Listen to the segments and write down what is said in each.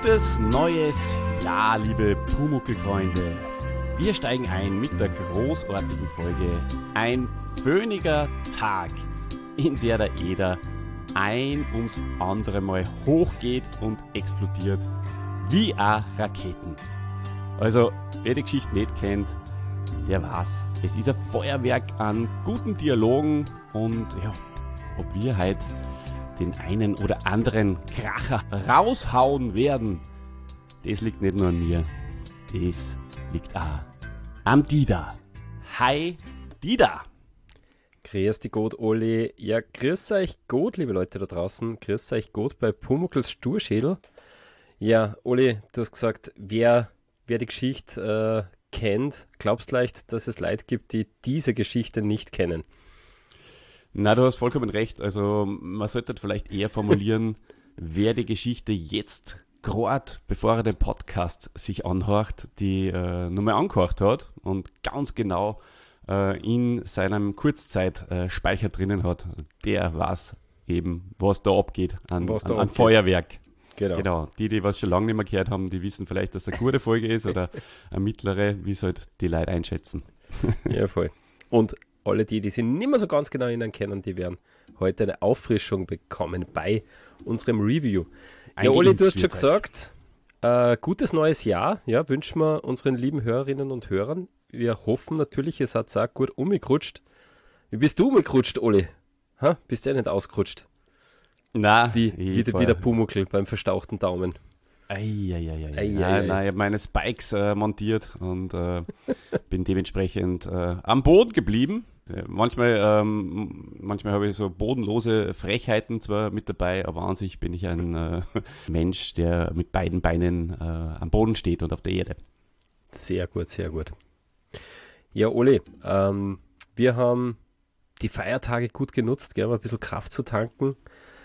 gutes neues Jahr, liebe Pumuckl-Freunde. Wir steigen ein mit der großartigen Folge Ein föhniger Tag, in der der Eder ein ums andere Mal hochgeht und explodiert wie auch Raketen. Also, wer die Geschichte nicht kennt, der weiß, es ist ein Feuerwerk an guten Dialogen und ja, ob wir heute den einen oder anderen Kracher raushauen werden, das liegt nicht nur an mir, das liegt auch am Dida. Hi, Dida! Grüß dich gut, Oli. Ja, grüß euch gut, liebe Leute da draußen. Grüß euch gut bei Pumuckls Sturschädel. Ja, Oli, du hast gesagt, wer die Geschichte kennt, glaubst leicht, dass es Leute gibt, die diese Geschichte nicht kennen? Na, du hast vollkommen recht. Also man sollte vielleicht eher formulieren, wer die Geschichte jetzt gerade, bevor er den Podcast sich anhört, die nochmal angehört hat und ganz genau in seinem Kurzzeitspeicher drinnen hat, der weiß eben, was da abgeht an Feuerwerk. Genau. Die was schon lange nicht mehr gehört haben, die wissen vielleicht, dass es eine gute Folge ist oder eine mittlere, wie es halt die Leute einschätzen. Ja, voll. Und alle die sich nicht mehr so ganz genau erinnern können, die werden heute eine Auffrischung bekommen bei unserem Review. Ja, Oli, du hast schon gesagt, gutes neues Jahr, ja, wünschen wir unseren lieben Hörerinnen und Hörern. Wir hoffen natürlich, ihr seid auch gut umgerutscht. Wie bist du umgerutscht, Oli? Bist du nicht ausgerutscht? Na, wie der Pumuckl beim verstauchten Daumen. Ich habe meine Spikes montiert und bin dementsprechend am Boden geblieben. Manchmal habe ich so bodenlose Frechheiten zwar mit dabei, aber an sich bin ich ein Mensch, der mit beiden Beinen am Boden steht und auf der Erde. Sehr gut, sehr gut. Ja, Oli, wir haben die Feiertage gut genutzt, um ein bisschen Kraft zu tanken.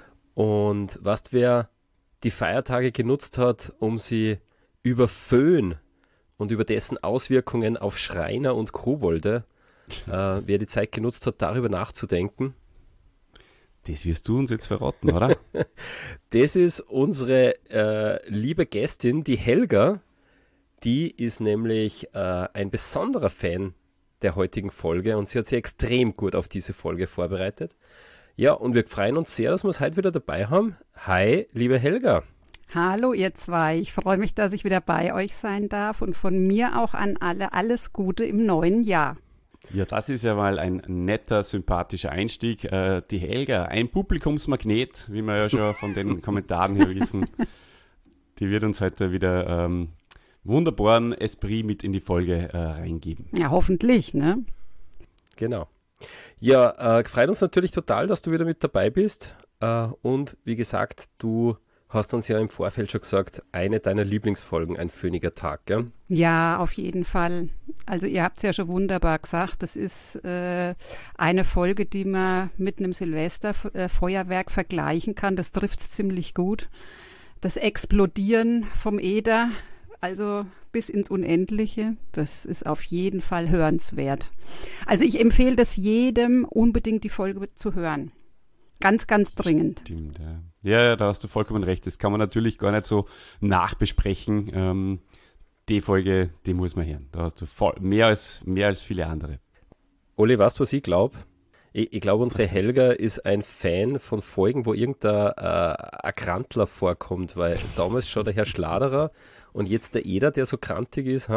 Und weißt, wer die Feiertage genutzt hat, um sie über Föhn und über dessen Auswirkungen auf Schreiner und Kobolde, wer die Zeit genutzt hat, darüber nachzudenken? Das wirst du uns jetzt verraten, oder? Das ist unsere liebe Gästin, die Helga. Die ist nämlich ein besonderer Fan der heutigen Folge und sie hat sich extrem gut auf diese Folge vorbereitet. Ja, und wir freuen uns sehr, dass wir es heute wieder dabei haben. Hi, liebe Helga. Hallo ihr zwei, ich freue mich, dass ich wieder bei euch sein darf und von mir auch an alle alles Gute im neuen Jahr. Ja, das ist ja mal ein netter, sympathischer Einstieg. Die Helga, ein Publikumsmagnet, wie wir ja schon von den Kommentaren her wissen, die wird uns heute wieder wunderbaren Esprit mit in die Folge reingeben. Ja, hoffentlich, ne? Genau. Ja, freut uns natürlich total, dass du wieder mit dabei bist. Und wie gesagt, du hast uns ja im Vorfeld schon gesagt, eine deiner Lieblingsfolgen, ein föhniger Tag, gell? Ja, auf jeden Fall. Also ihr habt es ja schon wunderbar gesagt, das ist eine Folge, die man mit einem Silvesterfeuerwerk vergleichen kann. Das trifft es ziemlich gut. Das Explodieren vom Eder, also bis ins Unendliche, das ist auf jeden Fall hörenswert. Also ich empfehle das jedem, unbedingt die Folge zu hören. Ganz, ganz dringend. Stimmt, ja. Ja, da hast du vollkommen recht. Das kann man natürlich gar nicht so nachbesprechen. Die Folge, die muss man hören. Da hast du mehr als viele andere. Oli, weißt du, was ich glaube? Ich glaube, unsere Helga ist ein Fan von Folgen, wo irgendein Krantler vorkommt, weil damals schon der Herr Schladerer und jetzt der Eder, der so krantig ist.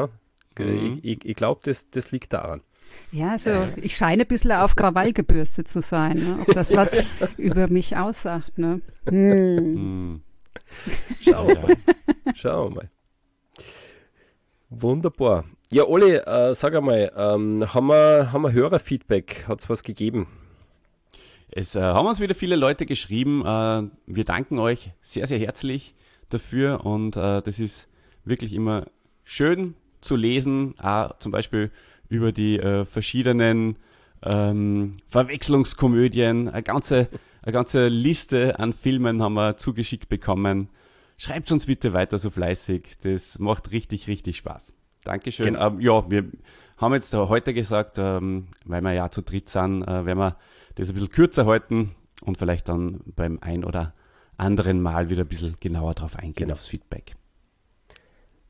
Ich glaube, das liegt daran. Ja, so ich scheine ein bisschen auf Krawall gebürstet zu sein, ne? Ob das was über mich aussagt, ne? Schauen wir mal. Wunderbar. Ja, Oli, sag einmal, haben wir Hörerfeedback? Hat es was gegeben? Es haben uns wieder viele Leute geschrieben. Wir danken euch sehr, sehr herzlich dafür und das ist wirklich immer schön zu lesen, zum Beispiel über die verschiedenen Verwechslungskomödien. Eine ganze Liste an Filmen haben wir zugeschickt bekommen. Schreibt uns bitte weiter so fleißig. Das macht richtig, richtig Spaß. Dankeschön. Genau. Ja, wir haben jetzt heute gesagt, weil wir ja zu dritt sind, werden wir das ein bisschen kürzer halten und vielleicht dann beim ein oder anderen Mal wieder ein bisschen genauer drauf eingehen, aufs Feedback.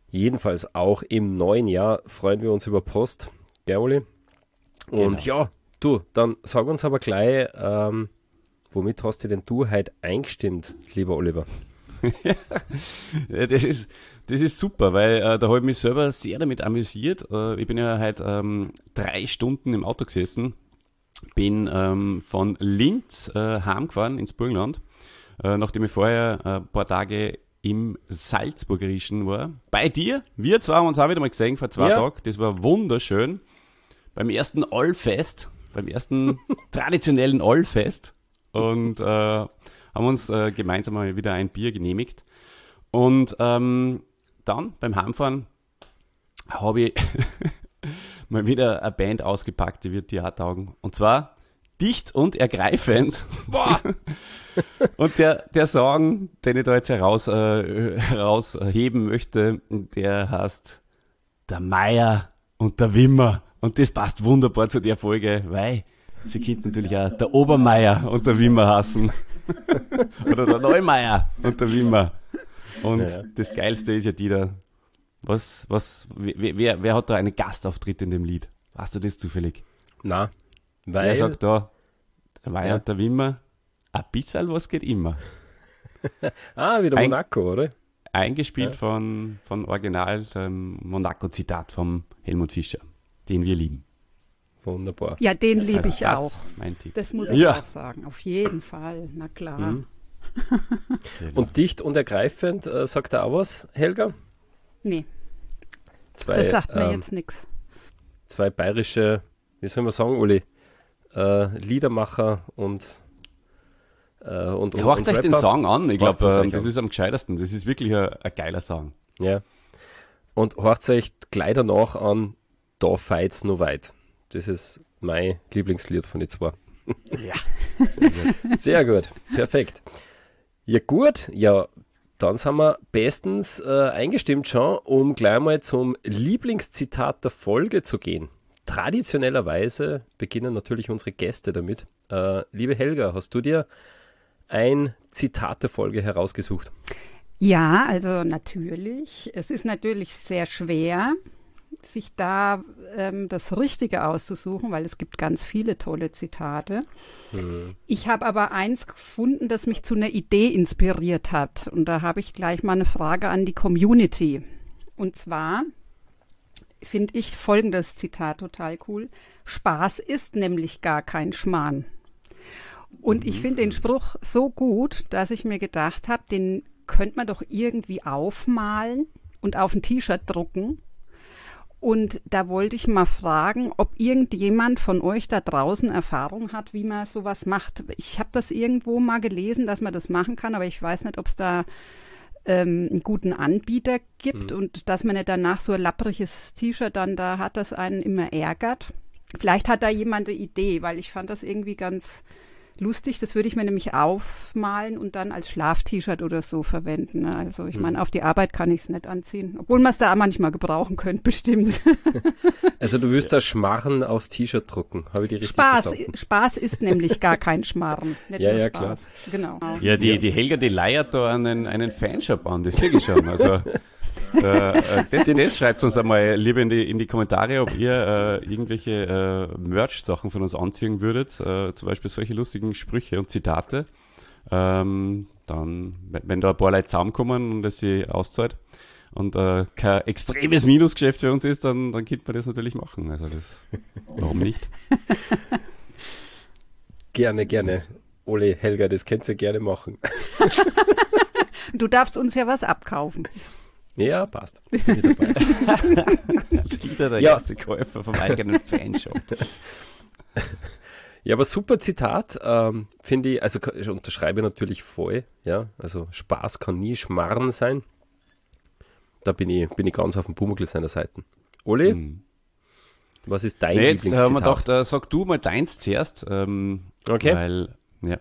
Jedenfalls auch im neuen Jahr freuen wir uns über Post, gell, Oli? Und Genau. ja, du, dann sag uns aber gleich, womit hast du denn du heute eingestimmt, lieber Oliver? Ja, das ist super, weil da habe ich mich selber sehr damit amüsiert. Ich bin ja heute 3 Stunden im Auto gesessen, bin von Linz heimgefahren ins Burgenland, nachdem ich vorher ein paar Tage im Salzburgerischen war. Bei dir, wir zwei haben uns auch wieder mal gesehen vor 2 Ja. Tagen, das war wunderschön. Beim ersten Allfest, beim ersten traditionellen Allfest und haben uns gemeinsam mal wieder ein Bier genehmigt. Und dann beim Heimfahren habe ich mal wieder eine Band ausgepackt, die wird dir auch taugen. Und zwar Dicht und Ergreifend. Boah! Und der Song, den ich da jetzt herausheben möchte, der heißt Der Meier und der Wimmer. Und das passt wunderbar zu der Folge, weil sie könnten natürlich auch der Obermeier und der Wimmer hassen. Oder der Neumeier und der Wimmer. Und Ja. das Geilste ist ja die da. Wer hat da einen Gastauftritt in dem Lied? Weißt du das zufällig? Na, Wer weil, sagt da, der Meier Ja. und der Wimmer, ein bisschen was geht immer. wieder Ein- Monaco, oder? Eingespielt von Original, dem Monaco-Zitat vom Helmut Fischer, den wir lieben. Wunderbar. Ja, den liebe ich das auch. Mein Tipp. Das muss ich Ja. auch sagen. Auf jeden Fall. Na klar. Mhm. Und dicht und ergreifend, sagt er auch was, Helga? Nee, Zwei, das sagt mir jetzt nichts. zwei bayerische, wie soll man sagen, Uli, Liedermacher und Ihr hört euch den Rapper. Song an. Ich Hört's glaube, euch das an. ist am gescheitersten. Das ist wirklich ein geiler Song. Ja. Und hört euch gleich danach an, Da feit's noch weit. Das ist mein Lieblingslied von den zwei. Ja. Sehr gut, perfekt. Ja gut, ja, dann sind wir bestens eingestimmt schon, um gleich mal zum Lieblingszitat der Folge zu gehen. Traditionellerweise beginnen natürlich unsere Gäste damit. Liebe Helga, hast du dir ein Zitat der Folge herausgesucht? Ja, also natürlich. Es ist natürlich sehr schwer, sich da das Richtige auszusuchen, weil es gibt ganz viele tolle Zitate. Ich habe aber eins gefunden, das mich zu einer Idee inspiriert hat. Und da habe ich gleich mal eine Frage an die Community. Und zwar finde ich folgendes Zitat total cool. Spaß ist nämlich gar kein Schmarrn. Und ich finde den Spruch so gut, dass ich mir gedacht habe, den könnte man doch irgendwie aufmalen und auf ein T-Shirt drucken. Und da wollte ich mal fragen, ob irgendjemand von euch da draußen Erfahrung hat, wie man sowas macht. Ich habe das irgendwo mal gelesen, dass man das machen kann, aber ich weiß nicht, ob es da einen guten Anbieter gibt und dass man nicht danach so ein lappriges T-Shirt dann da hat, das einen immer ärgert. Vielleicht hat da jemand eine Idee, weil ich fand das irgendwie ganz lustig. Das würde ich mir nämlich aufmalen und dann als Schlaf-T-Shirt oder so verwenden. Also ich meine, auf die Arbeit kann ich es nicht anziehen. Obwohl man es da auch manchmal gebrauchen könnte, bestimmt. Also du wirst da Schmarren aufs T-Shirt drucken, habe ich die richtig verstanden? Spaß ist nämlich gar kein Schmarren. Nicht Ja, nur ja, Spaß. Genau. Ja, die Helga, die leiert da einen Fanshop an, das sehe ich schon. Also, das schreibt uns einmal lieber in die Kommentare, ob ihr irgendwelche Merch-Sachen von uns anziehen würdet, zum Beispiel solche lustigen Sprüche und Zitate. Dann, wenn da ein paar Leute zusammenkommen und es sie auszahlt und kein extremes Minusgeschäft für uns ist, dann könnte man das natürlich machen. Also warum nicht? Gerne. Ole, Helga, das könnt ihr gerne machen. Du darfst uns ja was abkaufen. Ja, passt. Bin ich dabei. Wieder der Ja. erste Käufer vom eigenen Fanshop. Ja, aber super Zitat, finde ich, also ich unterschreibe natürlich voll, ja, also Spaß kann nie Schmarren sein. Da bin ich ganz auf dem Pumuckl seiner Seite. Oli, was ist dein Nee, jetzt Lieblingszitat? haben wir gedacht, sag du mal deins zuerst. Okay. Weil, ja.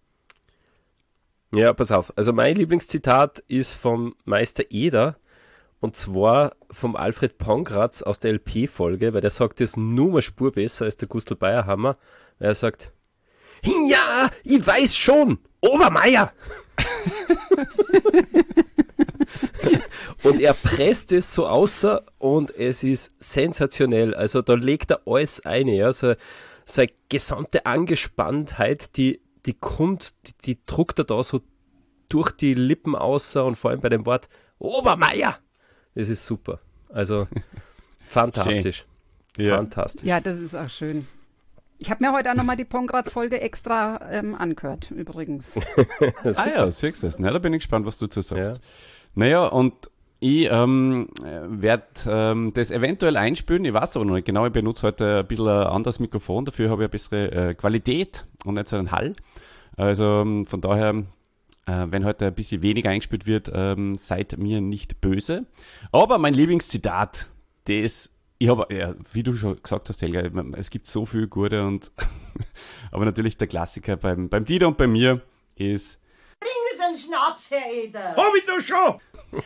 Ja, pass auf. Also mein Lieblingszitat ist vom Meister Eder und zwar vom Alfred Pongratz aus der LP-Folge, weil der sagt das nur mal Spur besser als der Gustl Bayerhammer. Er sagt, ja, ich weiß schon, Obermeier. Und er presst es so außer und es ist sensationell. Also da legt er alles ein, ja. Seine gesamte Angespanntheit, die druckt er da so durch die Lippen außer und vor allem bei dem Wort Obermeier. Das ist super. Also fantastisch. Ja. Fantastisch. Ja, das ist auch schön. Ich habe mir heute auch nochmal die Pongratz-Folge extra angehört, übrigens. Ja, siehst du es. Na, da bin ich gespannt, was du dazu sagst. Ja. Naja, und ich werde das eventuell einspielen, ich weiß aber noch nicht genau, ich benutze heute ein bisschen ein anderes Mikrofon, dafür habe ich eine bessere Qualität und nicht so einen Hall. Also von daher, wenn heute ein bisschen weniger eingespielt wird, seid mir nicht böse. Aber mein Lieblingszitat, ich habe, ja, wie du schon gesagt hast, Helga, es gibt so viel gute und aber natürlich der Klassiker beim Dieter und bei mir ist Bringen Sie einen Schnaps, Herr Eder! Hab ich doch schon!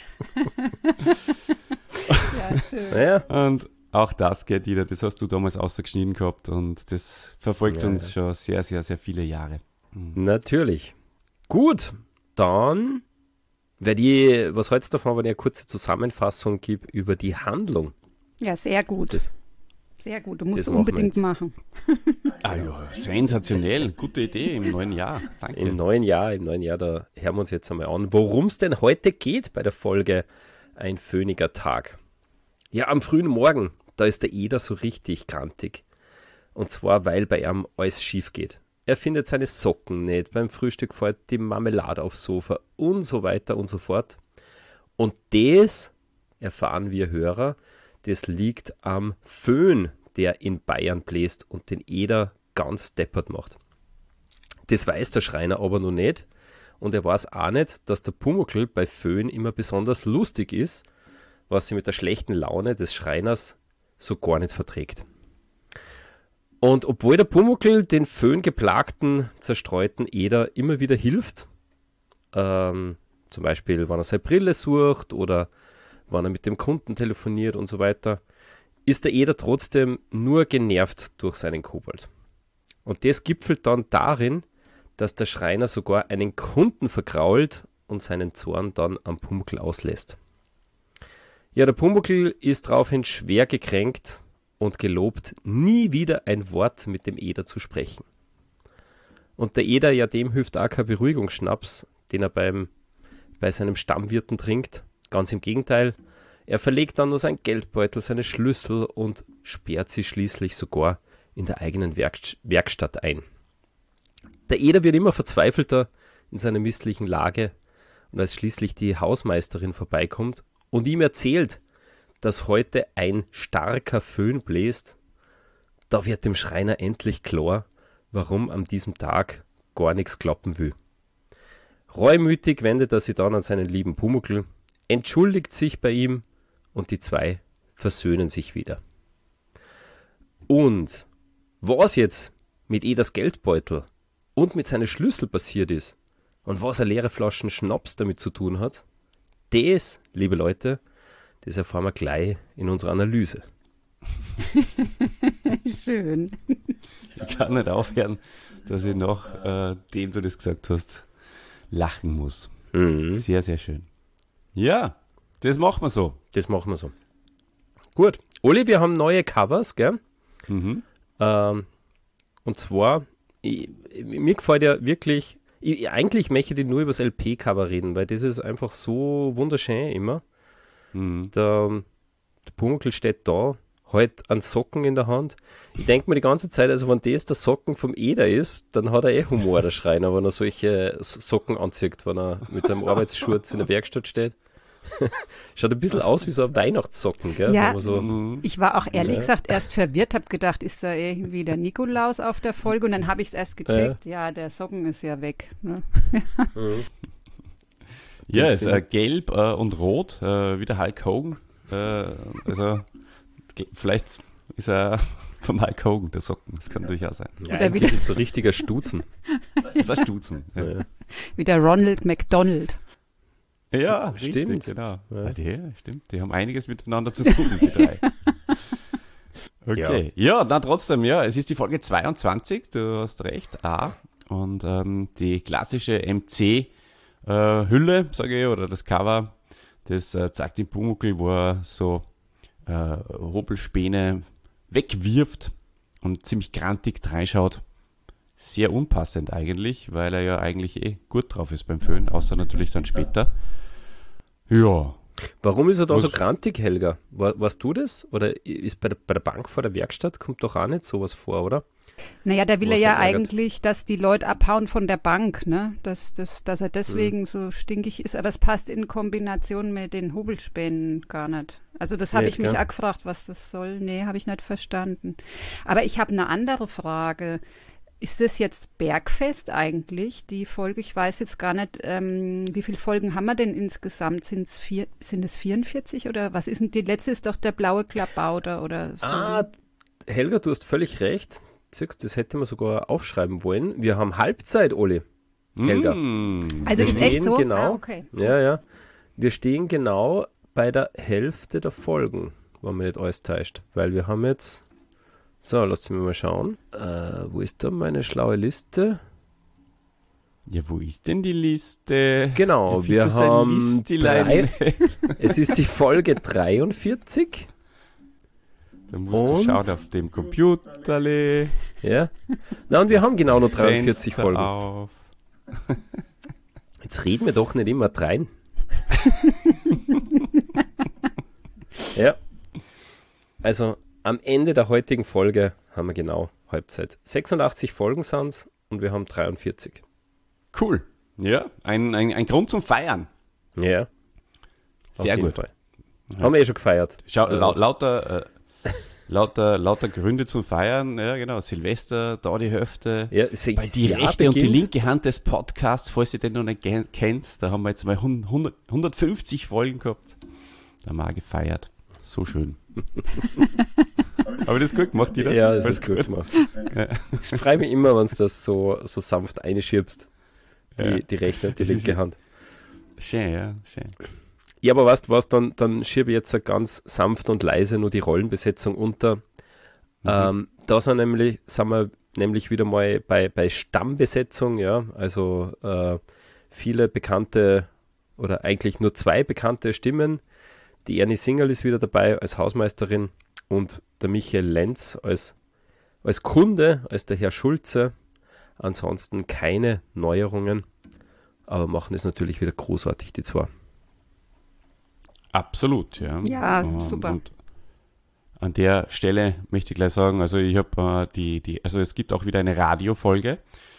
Ja, schön. Ja. Und auch das, gell, Dieter, das hast du damals ausgeschnitten gehabt und das verfolgt uns schon sehr, sehr, sehr viele Jahre. Natürlich. Gut, dann werde ich, was hältst du davon, wenn ich eine kurze Zusammenfassung gebe über die Handlung? Ja, sehr gut. Sehr gut, du musst das machen wir unbedingt jetzt. machen. Ah ja, sensationell, gute Idee im neuen Jahr, danke. Im neuen Jahr, da hören wir uns jetzt einmal an, worum es denn heute geht bei der Folge Ein föhniger Tag. Ja, am frühen Morgen, da ist der Eder so richtig grantig. Und zwar, weil bei ihm alles schief geht. Er findet seine Socken nicht, beim Frühstück fällt die Marmelade aufs Sofa und so weiter und so fort. Und das, erfahren wir Hörer, das liegt am Föhn, der in Bayern bläst und den Eder ganz deppert macht. Das weiß der Schreiner aber noch nicht und er weiß auch nicht, dass der Pumuckl bei Föhn immer besonders lustig ist, was sie mit der schlechten Laune des Schreiners so gar nicht verträgt. Und obwohl der Pumuckl den föhngeplagten, zerstreuten Eder immer wieder hilft, zum Beispiel, wenn er seine Brille sucht oder wenn er mit dem Kunden telefoniert und so weiter, ist der Eder trotzdem nur genervt durch seinen Kobold. Und das gipfelt dann darin, dass der Schreiner sogar einen Kunden vergrault und seinen Zorn dann am Pumuckl auslässt. Ja, der Pumuckl ist daraufhin schwer gekränkt und gelobt, nie wieder ein Wort mit dem Eder zu sprechen. Und der Eder, ja, dem hilft auch kein Beruhigungsschnaps, den er bei seinem Stammwirten trinkt. Ganz im Gegenteil, er verlegt dann nur seinen Geldbeutel, seine Schlüssel und sperrt sie schließlich sogar in der eigenen Werkstatt ein. Der Eder wird immer verzweifelter in seiner misslichen Lage und als schließlich die Hausmeisterin vorbeikommt und ihm erzählt, dass heute ein starker Föhn bläst, da wird dem Schreiner endlich klar, warum an diesem Tag gar nichts klappen will. Reumütig wendet er sich dann an seinen lieben Pumuckl, entschuldigt sich bei ihm und die zwei versöhnen sich wieder. Und was jetzt mit Eders Geldbeutel und mit seinen Schlüssel passiert ist und was eine leere Flaschen Schnaps damit zu tun hat, das, liebe Leute, das erfahren wir gleich in unserer Analyse. Schön. Ich kann nicht aufhören, dass ich noch, dem du das gesagt hast, lachen muss. Mhm. Sehr, sehr schön. Ja, das machen wir so. Das machen wir so. Gut. Oli, wir haben neue Covers, gell? Mhm. Und zwar, mir gefällt ja wirklich, eigentlich möchte ich nur über das LP-Cover reden, weil das ist einfach so wunderschön immer. Mhm. Der Pumuckl steht da, halt an Socken in der Hand. Ich denke mir die ganze Zeit, also wenn das der Socken vom Eder ist, dann hat er Humor, der Schreiner, wenn er solche Socken anzieht, wenn er mit seinem Arbeitsschurz in der Werkstatt steht. Schaut ein bisschen aus wie so ein Weihnachtssocken, gell? Ja, Wo man so, ich war auch ehrlich gesagt erst verwirrt, habe gedacht, ist da irgendwie der Nikolaus auf der Folge und dann habe ich es erst gecheckt, ja, der Socken ist ja weg. Ne? Ja, es ist gelb und rot, wie der Hulk Hogan. Also vielleicht ist er vom Hulk Hogan, der Socken, das kann durchaus sein. ja, Oder eigentlich ist so ein richtiger Stutzen. Das ist ein Stutzen. Ja, Wie der Ronald McDonald. ja richtig, Stimmt. genau. Ja. Stimmt, die haben einiges miteinander zu tun, die drei. Okay, ja, na trotzdem, ja, es ist die Folge 22, du hast recht, und die klassische MC-Hülle, sage ich, oder das Cover, Das zeigt den Pumuckl, wo er so Hobelspäne wegwirft und ziemlich grantig reinschaut. Sehr unpassend eigentlich, weil er ja eigentlich gut drauf ist beim Föhn, außer natürlich dann später. Ja. Warum ist er da so grantig, Helga? Weißt du das? Oder ist bei der Bank vor der Werkstatt, kommt doch auch nicht sowas vor, oder? Naja, da will er ja eigentlich, dass die Leute abhauen von der Bank, ne? Dass er deswegen so stinkig ist. Aber es passt in Kombination mit den Hobelspänen gar nicht. Also das habe ich mich auch gefragt, was das soll. Nee, habe ich nicht verstanden. Aber ich habe eine andere Frage. Ist das jetzt Bergfest eigentlich, die Folge? Ich weiß jetzt gar nicht, wie viele Folgen haben wir denn insgesamt? Sind es 44 oder was ist denn die letzte? Ist doch der blaue Klabauter oder so. Helga, du hast völlig recht. Siehst, das hätte man sogar aufschreiben wollen. Wir haben Halbzeit, Oli. Helga. Also ist echt so? Genau, okay. Ja. Wir stehen genau bei der Hälfte der Folgen, wenn man nicht alles täuscht. Weil wir haben jetzt... So, lasst mich mal schauen. Wo ist da meine schlaue Liste? Ja, wo ist denn die Liste? Genau, wir haben es ist die Folge 43. Da musst du schauen auf dem Computerle. Ja. Na, und wir haben genau noch 43 Folgen. Auf. Jetzt reden wir doch nicht immer rein. Ja. Also, am Ende der heutigen Folge haben wir genau Halbzeit. 86 Folgen sind es und wir haben 43. Cool. Ja, ein Grund zum Feiern. Ja. Sehr gut. Fall. Haben wir eh schon gefeiert. Schau, lauter Gründe zum Feiern. Ja, genau. Silvester, da die Hälfte. Ja, bei die rechte und die linke Hand des Podcasts, falls ihr den noch nicht kennt, da haben wir jetzt mal 150 Folgen gehabt. Da haben wir auch gefeiert. So schön. Aber das ist gut gemacht, Dieter. Ja, das ist gut gemacht. Ich freue mich immer, wenn du das so sanft einschiebst, die rechte und die linke Hand. Schön, ja, schön. Ja, aber weißt du was, dann schiebe ich jetzt ganz sanft und leise nur die Rollenbesetzung unter. Da sind wir nämlich wieder mal bei Stammbesetzung, ja, also viele bekannte oder eigentlich nur 2 bekannte Stimmen. Die Ernie Singerl ist wieder dabei als Hausmeisterin und der Michael Lenz als Kunde, als der Herr Schulze. Ansonsten keine Neuerungen, aber machen es natürlich wieder großartig, die 2. Absolut, ja. Ja, super. Und an der Stelle möchte ich gleich sagen, also ich habe also es gibt auch wieder eine Radiofolge,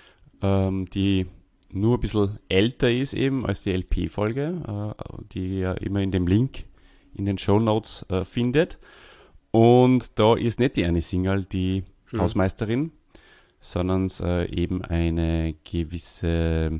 die nur ein bisschen älter ist eben als die LP-Folge, die ihr immer in dem Link in den Shownotes findet. Und da ist nicht die Ernie Singerl die Hausmeisterin, sondern eben eine gewisse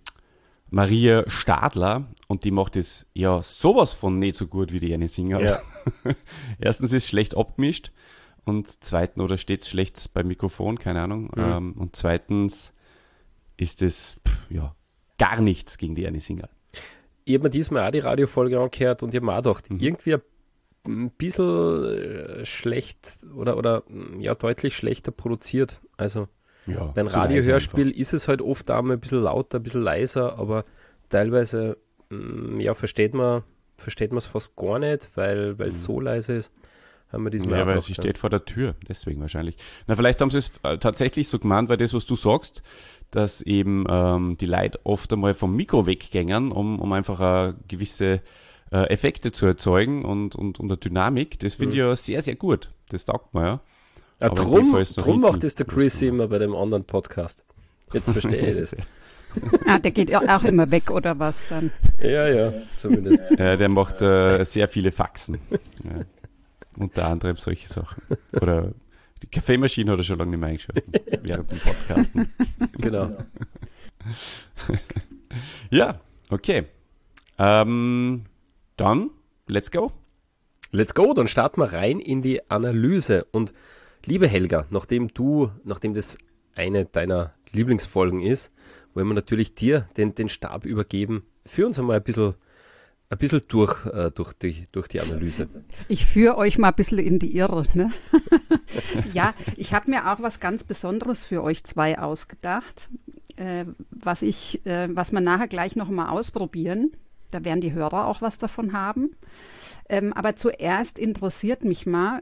Maria Stadler, und die macht es ja sowas von nicht so gut wie die Ernie Singerl. Ja. Erstens ist es schlecht abgemischt und zweitens, oder steht es schlecht beim Mikrofon, keine Ahnung. Und zweitens ist es gar nichts gegen die Ernie Singerl. Ich habe mir diesmal auch die Radiofolge angehört und ich habe mir auch gedacht, irgendwie ein bisschen schlecht oder deutlich schlechter produziert. Also beim Radiohörspiel ist es halt oft auch mal ein bisschen lauter, ein bisschen leiser, aber teilweise versteht man es fast gar nicht, weil es so leise ist. Haben wir diesmal weil sie steht vor der Tür, deswegen wahrscheinlich. Na, vielleicht haben sie es tatsächlich so gemeint, weil das, was du sagst, dass eben die Leute oft einmal vom Mikro weggängen, um einfach gewisse Effekte zu erzeugen und eine Dynamik. Das finde ich ja sehr, sehr gut. Das taugt mir, ja. Drum macht es der Chris immer bei dem anderen Podcast. Jetzt verstehe ich das. Der geht auch immer weg, oder was dann? Ja, zumindest. Der macht sehr viele Faxen. Ja. Unter anderem solche Sachen. Oder die Kaffeemaschine hat er schon lange nicht mehr eingeschaltet während dem Podcasten. Genau. Ja, okay. Dann, let's go. Let's go, dann starten wir rein in die Analyse. Und liebe Helga, nachdem das eine deiner Lieblingsfolgen ist, wollen wir natürlich dir den Stab übergeben. Führ uns einmal ein bisschen durch die Analyse. Ich führe euch mal ein bisschen in die Irre. Ne? Ja, ich habe mir auch was ganz Besonderes für euch 2 ausgedacht, was wir nachher gleich noch mal ausprobieren. Da werden die Hörer auch was davon haben. Aber zuerst interessiert mich mal,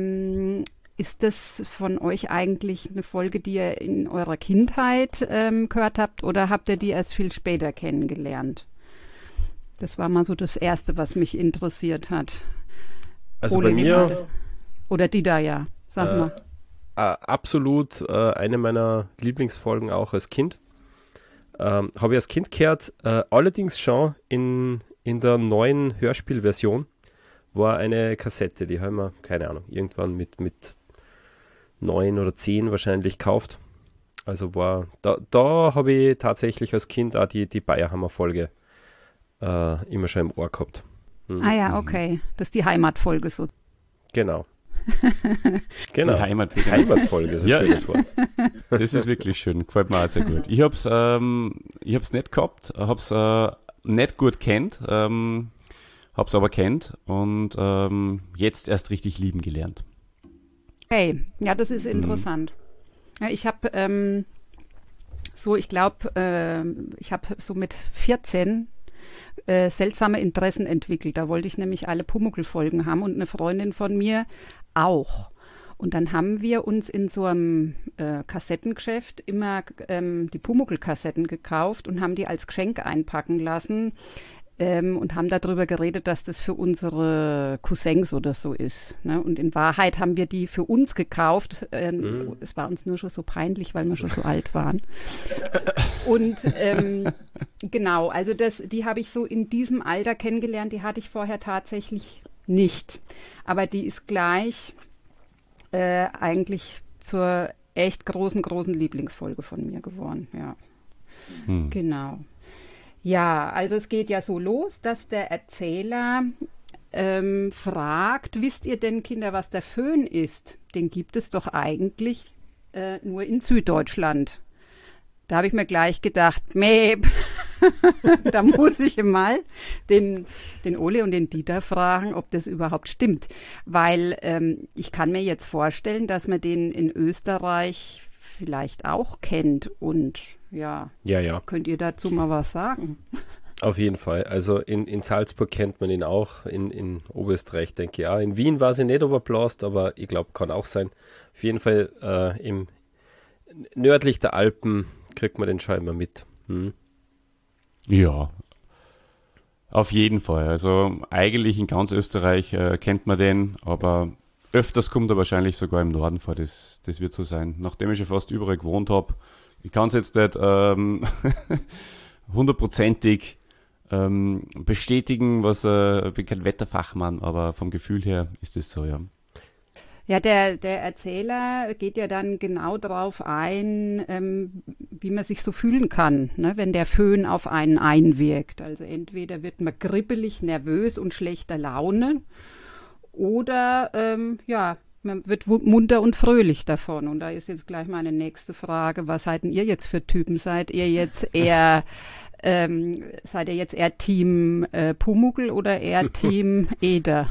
ist das von euch eigentlich eine Folge, die ihr in eurer Kindheit gehört habt, oder habt ihr die erst viel später kennengelernt? Das war mal so das Erste, was mich interessiert hat. Also bei mir... Oder Dieter, ja. Sag mal. Absolut eine meiner Lieblingsfolgen auch als Kind. Habe ich als Kind gehört, allerdings schon in der neuen Hörspielversion war eine Kassette, die haben wir, keine Ahnung, irgendwann mit 9 oder 10 wahrscheinlich gekauft. Also da habe ich tatsächlich als Kind auch die Bayerhammer-Folge immer schon im Ohr gehabt. Ah ja, okay. Das ist die Heimatfolge so. Genau. Die Heimatfolge ist ein schönes Wort. Das ist wirklich schön, gefällt mir auch sehr gut. Ich hab's nicht gehabt, hab's nicht gut kennt, hab's aber kennt und jetzt erst richtig lieben gelernt. Okay, ja, das ist interessant. Ja, ich habe ich habe so mit 14 seltsame Interessen entwickelt. Da wollte ich nämlich alle Pumuckl-Folgen haben und eine Freundin von mir auch. Und dann haben wir uns in so einem Kassettengeschäft immer die Pumuckl-Kassetten gekauft und haben die als Geschenk einpacken lassen und haben darüber geredet, dass das für unsere Cousins oder so ist. Ne? Und in Wahrheit haben wir die für uns gekauft. Es war uns nur schon so peinlich, weil wir schon so alt waren. Und genau, also die habe ich so in diesem Alter kennengelernt. Die hatte ich vorher tatsächlich nicht. Aber die ist gleich eigentlich zur echt großen Lieblingsfolge von mir geworden. Ja, genau. Ja, also es geht ja so los, dass der Erzähler fragt, wisst ihr denn, Kinder, was der Föhn ist? Den gibt es doch eigentlich nur in Süddeutschland. Da habe ich mir gleich gedacht, da muss ich mal den Ole und den Dieter fragen, ob das überhaupt stimmt. Weil ich kann mir jetzt vorstellen, dass man den in Österreich vielleicht auch kennt und ja. Könnt ihr dazu mal was sagen? Auf jeden Fall. Also in Salzburg kennt man ihn auch, in Oberösterreich denke ich auch. In Wien weiß ich nicht, ob er blast, aber ich glaube, kann auch sein. Auf jeden Fall im nördlich der Alpen kriegt man den scheinbar mit. Ja, auf jeden Fall. Also eigentlich in ganz Österreich kennt man den, aber öfters kommt er wahrscheinlich sogar im Norden vor. Das wird so sein. Nachdem ich schon fast überall gewohnt habe, ich kann es jetzt nicht hundertprozentig bestätigen, ich bin kein Wetterfachmann, aber vom Gefühl her ist es so, ja. Ja, der Erzähler geht ja dann genau darauf ein, wie man sich so fühlen kann, ne, wenn der Föhn auf einen einwirkt. Also entweder wird man kribbelig, nervös und schlechter Laune oder man wird munter und fröhlich davon. Und da ist jetzt gleich meine nächste Frage, was seid denn ihr jetzt für Typen? Seid ihr jetzt eher Team Pumuckl oder eher Team Eder?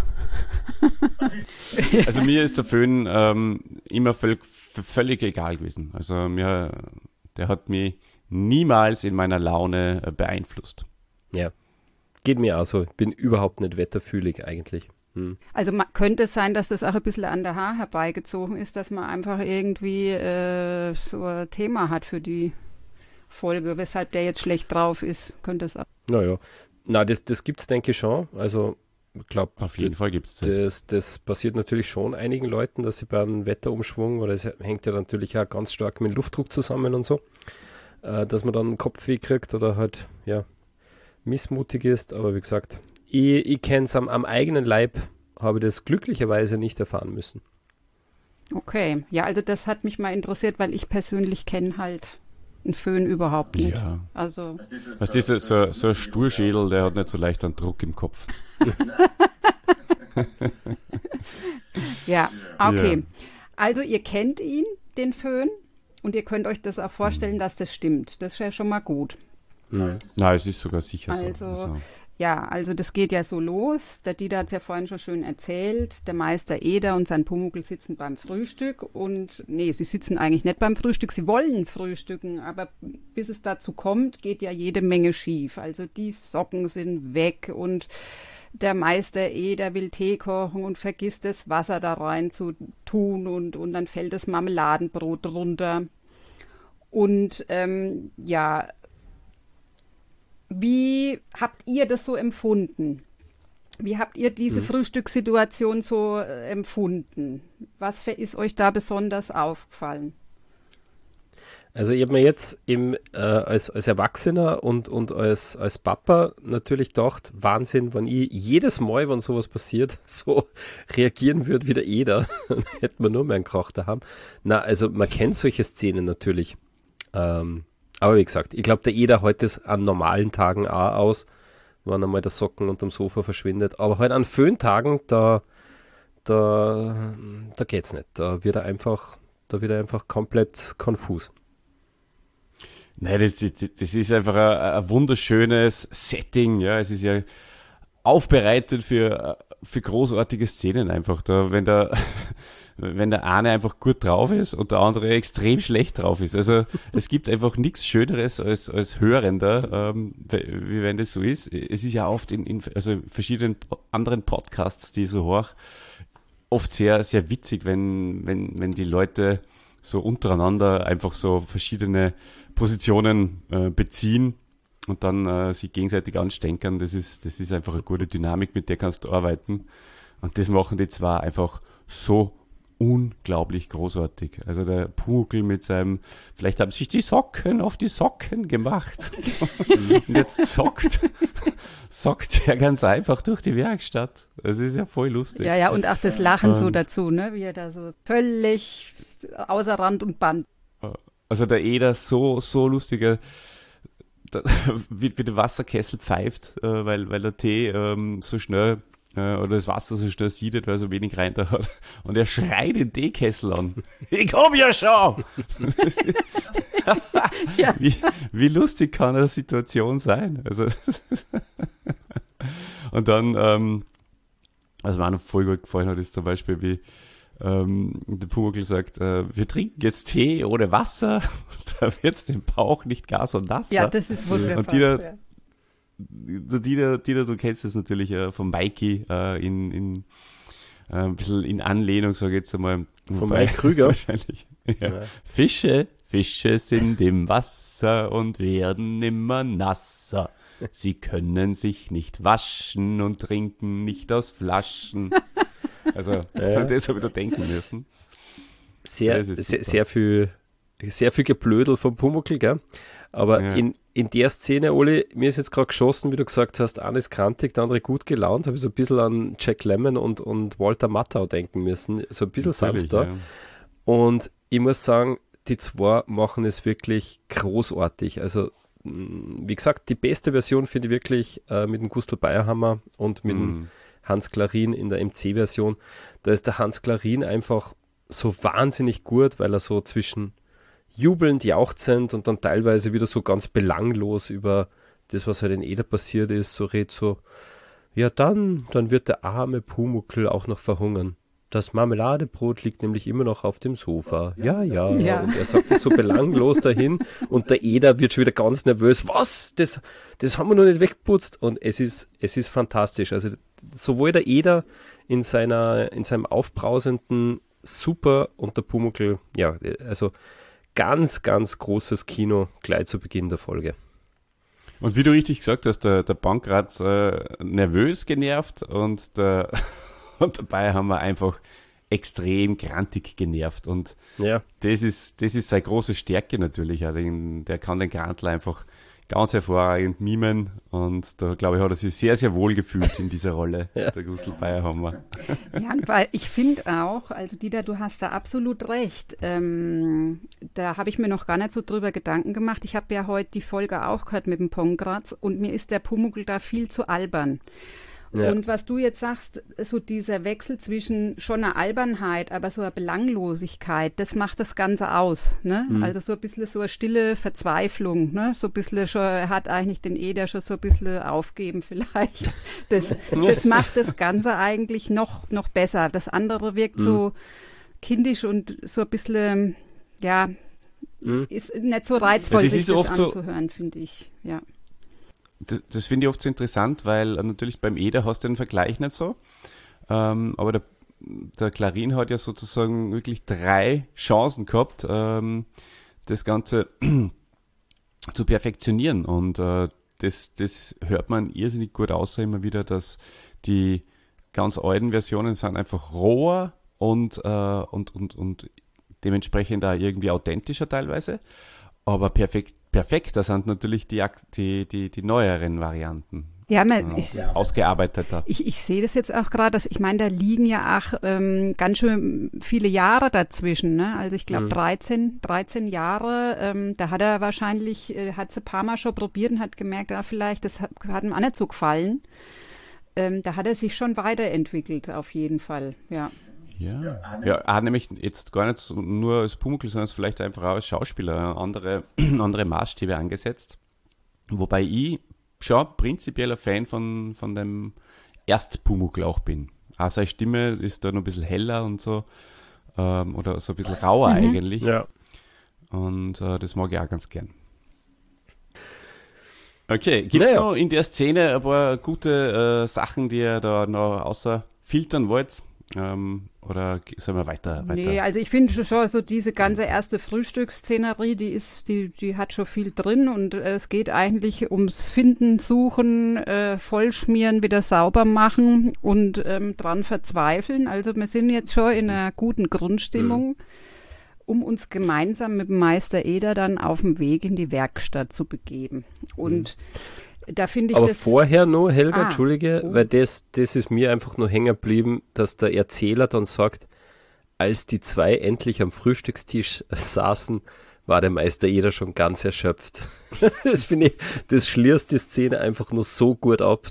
Also mir ist der Föhn immer völlig egal gewesen. Also der hat mich niemals in meiner Laune beeinflusst. Ja, geht mir auch so. Ich bin überhaupt nicht wetterfühlig eigentlich. Also könnte es sein, dass das auch ein bisschen an der Haar herbeigezogen ist, dass man einfach irgendwie so ein Thema hat für die Folge, weshalb der jetzt schlecht drauf ist, könnte es auch. Naja, das gibt es, denke ich, schon. Also ich glaube, auf jeden Fall gibt es das. Das passiert natürlich schon einigen Leuten, dass sie beim Wetterumschwung, oder es hängt ja natürlich auch ganz stark mit dem Luftdruck zusammen und so, dass man dann Kopfweh kriegt oder halt, ja, missmutig ist. Aber wie gesagt, ich kenne es am eigenen Leib, habe das glücklicherweise nicht erfahren müssen. Okay, ja, also das hat mich mal interessiert, weil ich persönlich kenne halt einen Föhn überhaupt nicht. Ja. Also, was ist das, so ein Sturschädel, der hat nicht so leicht einen Druck im Kopf. Ja, okay. Ja. Also ihr kennt ihn, den Föhn, und ihr könnt euch das auch vorstellen, dass das stimmt. Das ist ja schon mal gut. Nein, es ist sogar sicher so. Also Ja, also das geht ja so los. Der Dieter hat es ja vorhin schon schön erzählt. Der Meister Eder und sein Pumuckl sitzen beim Frühstück und nee, sie sitzen eigentlich nicht beim Frühstück, sie wollen frühstücken, aber bis es dazu kommt, geht ja jede Menge schief. Also die Socken sind weg und der Meister Eder will Tee kochen und vergisst das Wasser da rein zu tun und dann fällt das Marmeladenbrot runter. Und ja, wie habt ihr das so empfunden? Wie habt ihr diese Frühstückssituation so empfunden? Was ist euch da besonders aufgefallen? Also ich habe mir jetzt als Erwachsener und als Papa natürlich gedacht, Wahnsinn, wenn ich jedes Mal, wenn sowas passiert, so reagieren würde wie der Eder, dann hätten wir nur mehr einen Krach daheim. Na, also man kennt solche Szenen natürlich. Aber wie gesagt, ich glaube, der Eder hält es an normalen Tagen auch aus, wenn einmal der Socken unterm Sofa verschwindet. Aber halt an Föhntagen, da geht's nicht. Da wird er einfach komplett konfus. Nein, das ist einfach ein wunderschönes Setting, ja. Es ist ja aufbereitet für großartige Szenen einfach da, wenn der eine einfach gut drauf ist und der andere extrem schlecht drauf ist. Also es gibt einfach nichts Schöneres als Hörender, wie wenn das so ist. Es ist ja oft in verschiedenen anderen Podcasts, die ich so höre, oft sehr, sehr witzig, wenn die Leute so untereinander einfach so verschiedene Positionen beziehen und dann sich gegenseitig anstenkern. Das ist einfach eine gute Dynamik, mit der kannst du arbeiten. Und das machen die zwei einfach so unglaublich großartig. Also der Pumuckl mit seinem, vielleicht haben sich die Socken auf die Socken gemacht. Und jetzt sockt er ganz einfach durch die Werkstatt. Das ist ja voll lustig. Ja, und auch das Lachen so dazu, ne? Wie er da so völlig außer Rand und Band. Also der Eder so lustiger, wie der Wasserkessel pfeift, weil der Tee so schnell oder das Wasser so schnell siedet, weil er so wenig rein da hat. Und er schreit den Teekessel an. Ich komm ja schon! Ja. Wie lustig kann eine Situation sein? Also und dann, was mir auch noch voll gut gefallen hat, ist zum Beispiel, wie der Pumuckl sagt, wir trinken jetzt Tee ohne Wasser, da wird es dem Bauch nicht gar so nass. Ja, das ist wunderbar. Und Dieter, du kennst das natürlich von Mikey ein bisschen in Anlehnung, sage ich jetzt einmal. Von Mike Krüger? Wahrscheinlich. Ja. Fische sind im Wasser und werden immer nasser. Sie können sich nicht waschen und trinken nicht aus Flaschen. Also, das habe ich da denken müssen. Sehr viel Geblödel vom Pumuckl, gell? Aber in der Szene, Oli, mir ist jetzt gerade geschossen, wie du gesagt hast, einer ist krantig, der andere gut gelaunt, habe ich so ein bisschen an Jack Lemmon und Walter Matthau denken müssen, so ein bisschen sanft da. Ja. Und ich muss sagen, die zwei machen es wirklich großartig. Also, wie gesagt, die beste Version finde ich wirklich mit dem Gustl Bayerhammer und mit dem Hans Klarin in der MC-Version. Da ist der Hans Klarin einfach so wahnsinnig gut, weil er so zwischen jubelnd, jauchzend und dann teilweise wieder so ganz belanglos über das, was halt in Eder passiert ist, so redet so, ja dann wird der arme Pumuckl auch noch verhungern. Das Marmeladebrot liegt nämlich immer noch auf dem Sofa. Ja. Und er sagt das so belanglos dahin und der Eder wird schon wieder ganz nervös. Was? Das haben wir noch nicht weggeputzt. Und es ist fantastisch. Also sowohl der Eder in seinem aufbrausenden Super und der Pumuckl, ja, also ganz, ganz großes Kino gleich zu Beginn der Folge. Und wie du richtig gesagt hast, der Pankraz nervös genervt und dabei haben wir einfach extrem grantig genervt. Und das ist seine große Stärke natürlich. Der kann den Grantler einfach ganz hervorragend mimen und da, glaube ich, hat er sich sehr, sehr wohl gefühlt in dieser Rolle, der Gustl Bayerhammer. Ja, weil ich finde auch, also Dieter, du hast da absolut recht. Da habe ich mir noch gar nicht so drüber Gedanken gemacht. Ich habe ja heute die Folge auch gehört mit dem Pankraz und mir ist der Pumuckl da viel zu albern. Ja. Und was du jetzt sagst, so dieser Wechsel zwischen schon einer Albernheit, aber so einer Belanglosigkeit, das macht das Ganze aus. Ne? Also so ein bisschen so eine stille Verzweiflung. Ne? So ein bisschen schon, er hat eigentlich den Eder schon so ein bisschen aufgeben vielleicht. Das macht das Ganze eigentlich noch besser. Das andere wirkt so kindisch und so ein bisschen, ja, ist nicht so reizvoll, Ja, das sich ist das oft so- anzuhören, finde ich. Ja. Das finde ich oft so interessant, weil natürlich beim Eder hast du den Vergleich nicht so. Aber der Clarin hat ja sozusagen wirklich 3 Chancen gehabt, das Ganze zu perfektionieren. Und das hört man irrsinnig gut aus, immer wieder, dass die ganz alten Versionen sind einfach roher und dementsprechend auch irgendwie authentischer teilweise. Aber perfekter sind natürlich die neueren Varianten. Ja, Ausgearbeiteter. Ich sehe das jetzt auch gerade, ich meine, da liegen ja auch ganz schön viele Jahre dazwischen. Ne? Also ich glaube 13 Jahre, da hat er wahrscheinlich, hat es ein paar Mal schon probiert und hat gemerkt, vielleicht, das hat ihm auch nicht so gefallen. Da hat er sich schon weiterentwickelt, auf jeden Fall, ja. Ja, er hat nämlich jetzt gar nicht nur als Pumuckl, sondern vielleicht einfach auch als Schauspieler andere Maßstäbe angesetzt. Wobei ich schon prinzipiell ein Fan von dem Erst-Pumuckl auch bin. Auch seine Stimme ist da noch ein bisschen heller und so, oder so ein bisschen rauer eigentlich. Ja. Und das mag ich auch ganz gern. Okay, gibt es noch in der Szene ein paar gute Sachen, die ihr da noch außer filtern wollt? Oder sollen wir weiter? Nee, also ich finde schon so diese ganze erste Frühstücksszenerie, die hat schon viel drin und es geht eigentlich ums Finden, Suchen, Vollschmieren, wieder sauber machen und dran verzweifeln. Also wir sind jetzt schon in einer guten Grundstimmung, um uns gemeinsam mit dem Meister Eder dann auf dem Weg in die Werkstatt zu begeben. Und da finde ich Aber das vorher noch, Helga, Entschuldige, oh. weil das ist mir einfach nur hängen geblieben, dass der Erzähler dann sagt, als die 2 endlich am Frühstückstisch saßen, war der Meister Eder schon ganz erschöpft. Das finde ich, das schließt die Szene einfach nur so gut ab.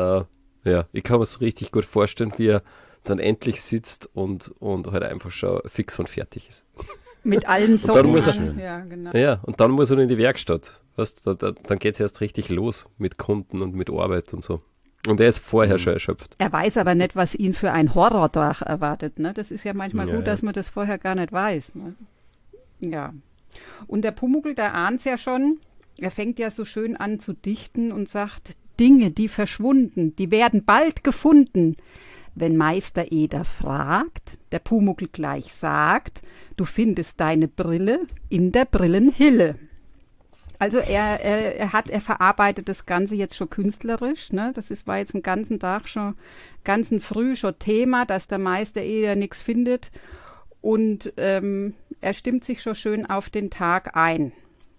Ja, ich kann mir so richtig gut vorstellen, wie er dann endlich sitzt und halt einfach schon fix und fertig ist. mit allen Und dann muss Socken. Ja, genau. Ja, und dann muss er in die Werkstatt. Weißt, dann geht es erst richtig los mit Kunden und mit Arbeit und so. Und er ist vorher schon erschöpft. Er weiß aber nicht, was ihn für ein Horrortag erwartet. Ne? Das ist ja manchmal Ja, gut, dass man das vorher gar nicht weiß. Ne? Ja. Und der Pumuckl, der ahnt's ja schon. Er fängt ja so schön an zu dichten und sagt, Dinge, die verschwunden, die werden bald gefunden. Wenn Meister Eder fragt, der Pumuckl gleich sagt, du findest deine Brille in der Brillenhille. Also er verarbeitet das Ganze jetzt schon künstlerisch. Ne? War jetzt den ganzen Tag schon, ganzen Früh schon Thema, dass der Meister Eder nichts findet. Und er stimmt sich schon schön auf den Tag ein.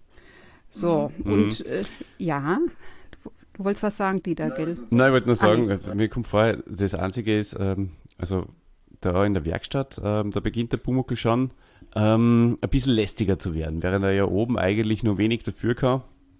So, und ja, du wolltest was sagen, Dieter, gell? Nein, ich wollte nur sagen, also, mir kommt vor, das Einzige ist, also da in der Werkstatt, da beginnt der Pumuckl schon ein bisschen lästiger zu werden, während er ja oben eigentlich nur wenig dafür kann.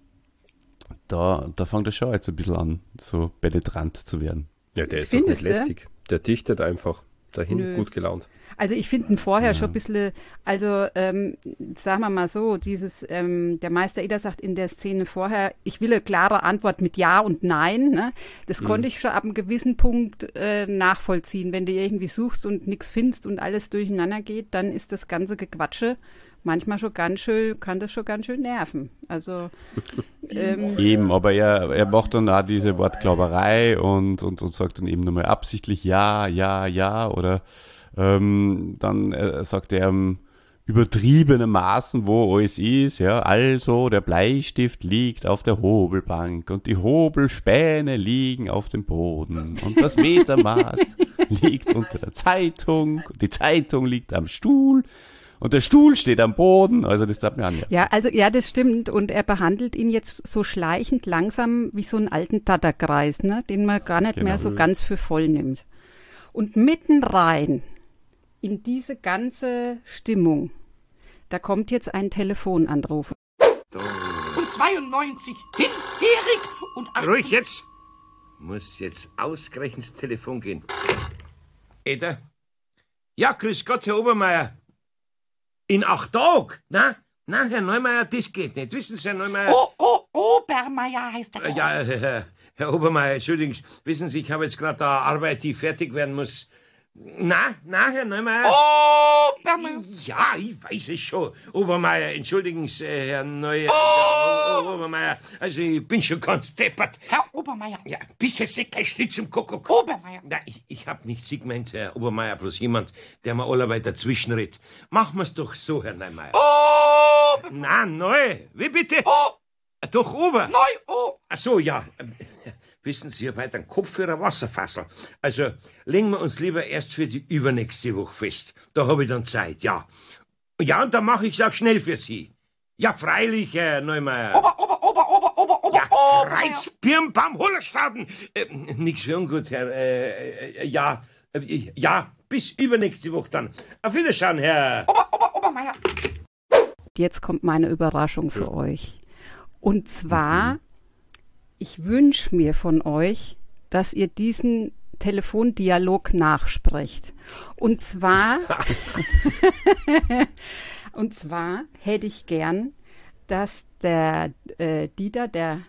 Da fängt er schon jetzt ein bisschen an, so penetrant zu werden. Ja, der ist doch nicht lästig. Der dichtet einfach dahin, gut gelaunt. Also ich finde ihn vorher schon ein bisschen, also sagen wir mal so, der Meister Eder sagt in der Szene vorher, ich will eine klare Antwort mit Ja und Nein. Ne? Das konnte ich schon ab einem gewissen Punkt nachvollziehen. Wenn du irgendwie suchst und nichts findest und alles durcheinander geht, dann ist das ganze Gequatsche manchmal schon kann das schon ganz schön nerven. Also eben, aber er macht dann auch diese Wortglauberei und sagt dann eben nochmal absichtlich Ja, ja, ja oder dann sagt er übertriebenermaßen, wo alles ist, ja, also der Bleistift liegt auf der Hobelbank und die Hobelspäne liegen auf dem Boden und das Metermaß liegt unter der Zeitung, die Zeitung liegt am Stuhl und der Stuhl steht am Boden, also das darf mir an. Ja, also ja, das stimmt und er behandelt ihn jetzt so schleichend langsam wie so einen alten Tatterkreis, ne, den man gar nicht mehr so ganz für voll nimmt. Und mitten rein in diese ganze Stimmung, da kommt jetzt ein Telefonanruf. Und 92, hinjährig und Ruhig jetzt! Muss jetzt ausgerechnet ins Telefon gehen. Eder? Ja, grüß Gott, Herr Obermeier. In 8 Tagen? Na, Herr Neumeier, das geht nicht. Wissen Sie, Herr Neumeier... Obermeier heißt er. Ja, Herr Obermeier, entschuldigen Sie. Wissen Sie, ich habe jetzt gerade da Arbeit, die fertig werden muss. Na, Herr Neumeier? Obermeier. Ja, ich weiß es schon. Obermeier, entschuldigen Sie, Herr Neuer. Obermeier, also ich bin schon ganz deppert. Herr Obermeier. Ja, bist jetzt nicht gleich still zum Kuckuck. Obermeier. Na, ich hab nicht Sie gemeint, Herr Obermeier, bloß jemand, der mir allerweil dazwischen redet. Machen wir's doch so, Herr Neumeier. Na, Neu, wie bitte? Doch, Ober. Ach so, ja. Wissen Sie, ich hab heute einen Kopf für ein Wasserfassel. Also, legen wir uns lieber erst für die übernächste Woche fest. Da hab ich dann Zeit, ja. Ja, und dann mache ich's auch schnell für Sie. Ja, freilich, Herr Neumeier. Ober. Ja, Kreuz, Birnbaum, Hollerstaden. Nix für ungut, Herr. Ja, bis übernächste Woche dann. Auf Wiederschauen, Herr. Obermeier. Jetzt kommt meine Überraschung für euch. Und zwar, ich wünsche mir von euch, dass ihr diesen Telefondialog nachsprecht. Und zwar hätte ich gern, dass der Dieter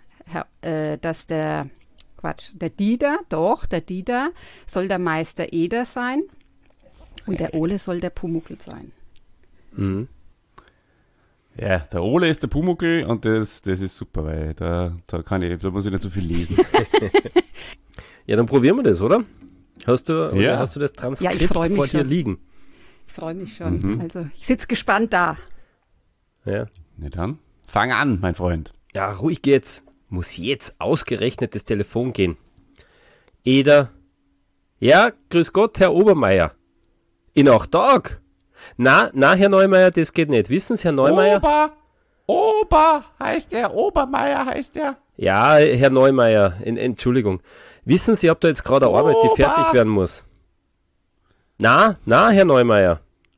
soll der Meister Eder sein und der Ole soll der Pumuckl sein. Mhm. Ja, der Ole ist der Pumuckl und das ist super, weil da muss ich nicht so viel lesen. Ja, dann probieren wir das, oder? Hast du das Transkript ich freu mich vor dir schon. liegen? Ich freue mich schon. Also ich sitze gespannt da. Ja. Na dann, fang an, mein Freund. Ja, ruhig geht's. Muss jetzt ausgerechnet das Telefon gehen. Eder. Ja, grüß Gott, Herr Obermeier. In 8 Tagen? Na, Herr Neumeier, das geht nicht. Wissen Sie, Herr Neumeier? Ober heißt er, Obermeier heißt er. Ja, Herr Neumeier, Entschuldigung. Wissen Sie, ob da jetzt gerade eine Arbeit, die fertig werden muss? Na, Herr Neumeier.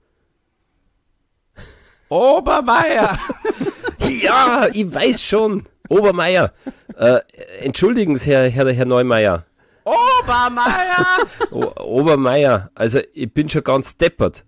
Obermeier. Ja, ich weiß schon. Obermeier. Entschuldigen Sie, Herr Neumeier. Obermeier. Obermeier. Also, ich bin schon ganz deppert.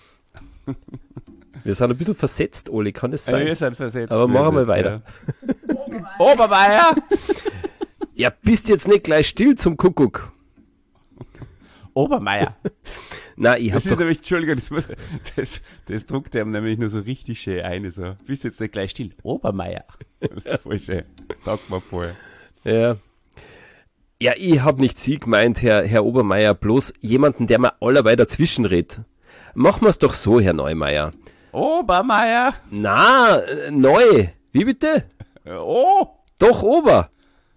Wir sind ein bisschen versetzt, Oli, kann es sein? Wir sind versetzt. Aber machen wir weiter. Ja. Obermeier. Ja, bist jetzt nicht gleich still zum Kuckuck. Obermeier. Nein, ich hab Das ist doch... nämlich, Entschuldigung, das druckt einem nämlich nur so richtig schön ein. So. Bist jetzt nicht gleich still. Obermeier. Das ist voll schön. Taugt mir voll. Ja. Ja, ich hab nicht Sie gemeint, Herr Obermeier, bloß jemanden, der mir allerweil dazwischen redet. Machen wir's doch so, Herr Neumeier. Obermeier. Na, neu. Wie bitte? Doch, Ober.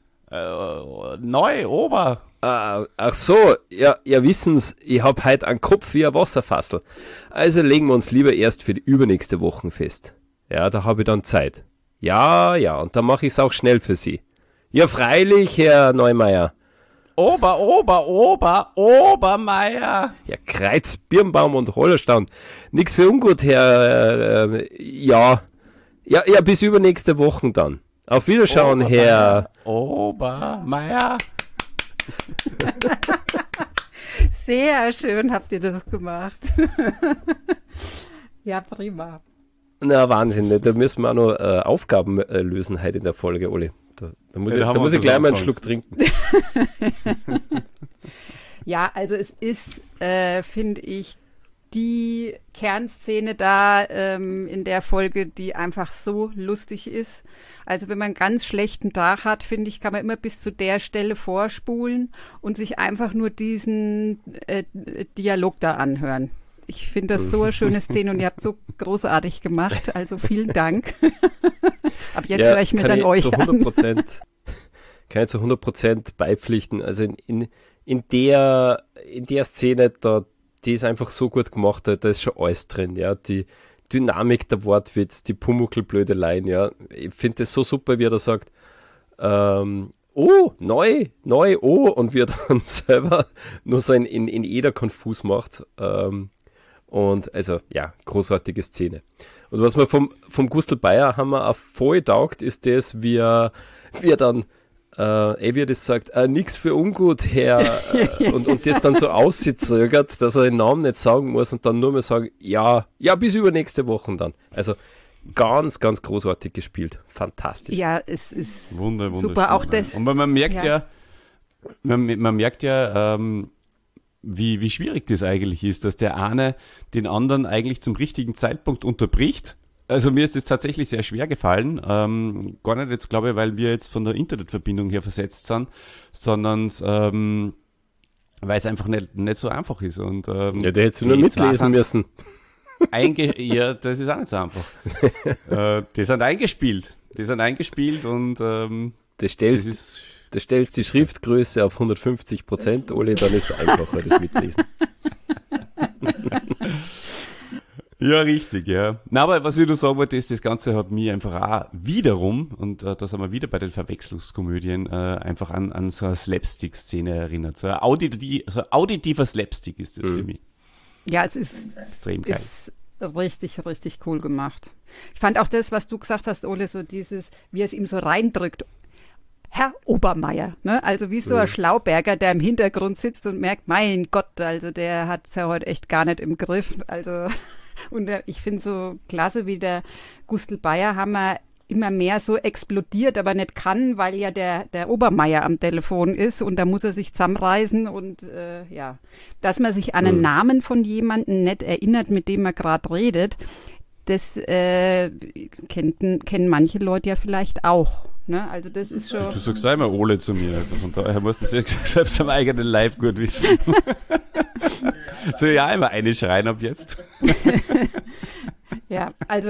Neu, Ober. Ach so, ja, wissen's, ich hab heute einen Kopf wie ein Wasserfassel. Also legen wir uns lieber erst für die übernächste Woche fest. Ja, da habe ich dann Zeit. Ja, und dann mache ich's auch schnell für Sie. Ja, freilich, Herr Neumeier. Obermeier. Ja, Kreuz, Birnbaum und Hollerstaun. Nix für ungut, Herr, ja, bis übernächste Woche dann. Auf Wiederschauen, Herr... Obermeier. Sehr schön habt ihr das gemacht. Ja, prima. Na, Wahnsinn, da müssen wir auch noch Aufgaben lösen heute in der Folge, Oli. Da muss ich gleich mal einen Schluck trinken. Ja, also es ist, finde ich, die Kernszene da in der Folge, die einfach so lustig ist. Also wenn man einen ganz schlechten Tag hat, finde ich, kann man immer bis zu der Stelle vorspulen und sich einfach nur diesen Dialog da anhören. Ich finde das so eine schöne Szene und ihr habt so großartig gemacht. Also vielen Dank. Ab jetzt höre ich mir dann euch an. Kann ich zu 100% beipflichten. Also in der Szene, die ist einfach so gut gemacht, da ist schon alles drin. Ja, die Dynamik der Wortwitz, die Pumuckl-Blödeleien, ja. Ich finde das so super, wie er da sagt, neu, und wie er dann selber nur so in Eder konfus macht. Und also, ja, großartige Szene. Und was wir vom Gustl Bayer haben wir auch voll taugt, ist das, wie er dann wie er das sagt, nix für ungut, Herr, und das dann so auszögert, dass er den Namen nicht sagen muss und dann nur mehr sagen, ja, bis übernächste Woche dann. Also ganz, ganz großartig gespielt. Fantastisch. Ja, es ist Wunderschön. super. Auch das. Und man merkt man merkt ja, wie schwierig das eigentlich ist, dass der eine den anderen eigentlich zum richtigen Zeitpunkt unterbricht. Also mir ist das tatsächlich sehr schwer gefallen. Gar nicht jetzt, glaube ich, weil wir jetzt von der Internetverbindung her versetzt sind, sondern weil es einfach nicht so einfach ist. Und, der hättest du nur mitlesen müssen. Ja, das ist auch nicht so einfach. Die sind eingespielt. Und Du stellst die Schriftgröße auf 150%, Ole, dann ist es einfacher, das mitlesen. Ja, richtig, ja. Na, aber was ich nur sagen wollte, ist, das Ganze hat mich einfach auch wiederum, und da sind wir wieder bei den Verwechslungskomödien, einfach an so eine Slapstick-Szene erinnert. So ein auditiver Slapstick ist das für mich. Ja, es ist Extrem geil. richtig, richtig cool gemacht. Ich fand auch das, was du gesagt hast, Ole, so dieses, wie er es ihm so reindrückt. Herr Obermeier, ne? Also wie so ein Schlauberger, der im Hintergrund sitzt und merkt, mein Gott, also der hat es ja heute echt gar nicht im Griff. Also und ich finde so klasse, wie der Gustl Bayerhammer immer mehr so explodiert, aber nicht kann, weil ja der Obermeier am Telefon ist und da muss er sich zusammenreißen und dass man sich an einen Namen von jemandem nicht erinnert, mit dem man gerade redet, das kennen manche Leute ja vielleicht auch. Ne? Also das ist schon. Du sagst da immer Ole zu mir, also von daher musst du es selbst am eigenen Leib gut wissen. So ja, immer eine schreien ab jetzt. Ja, also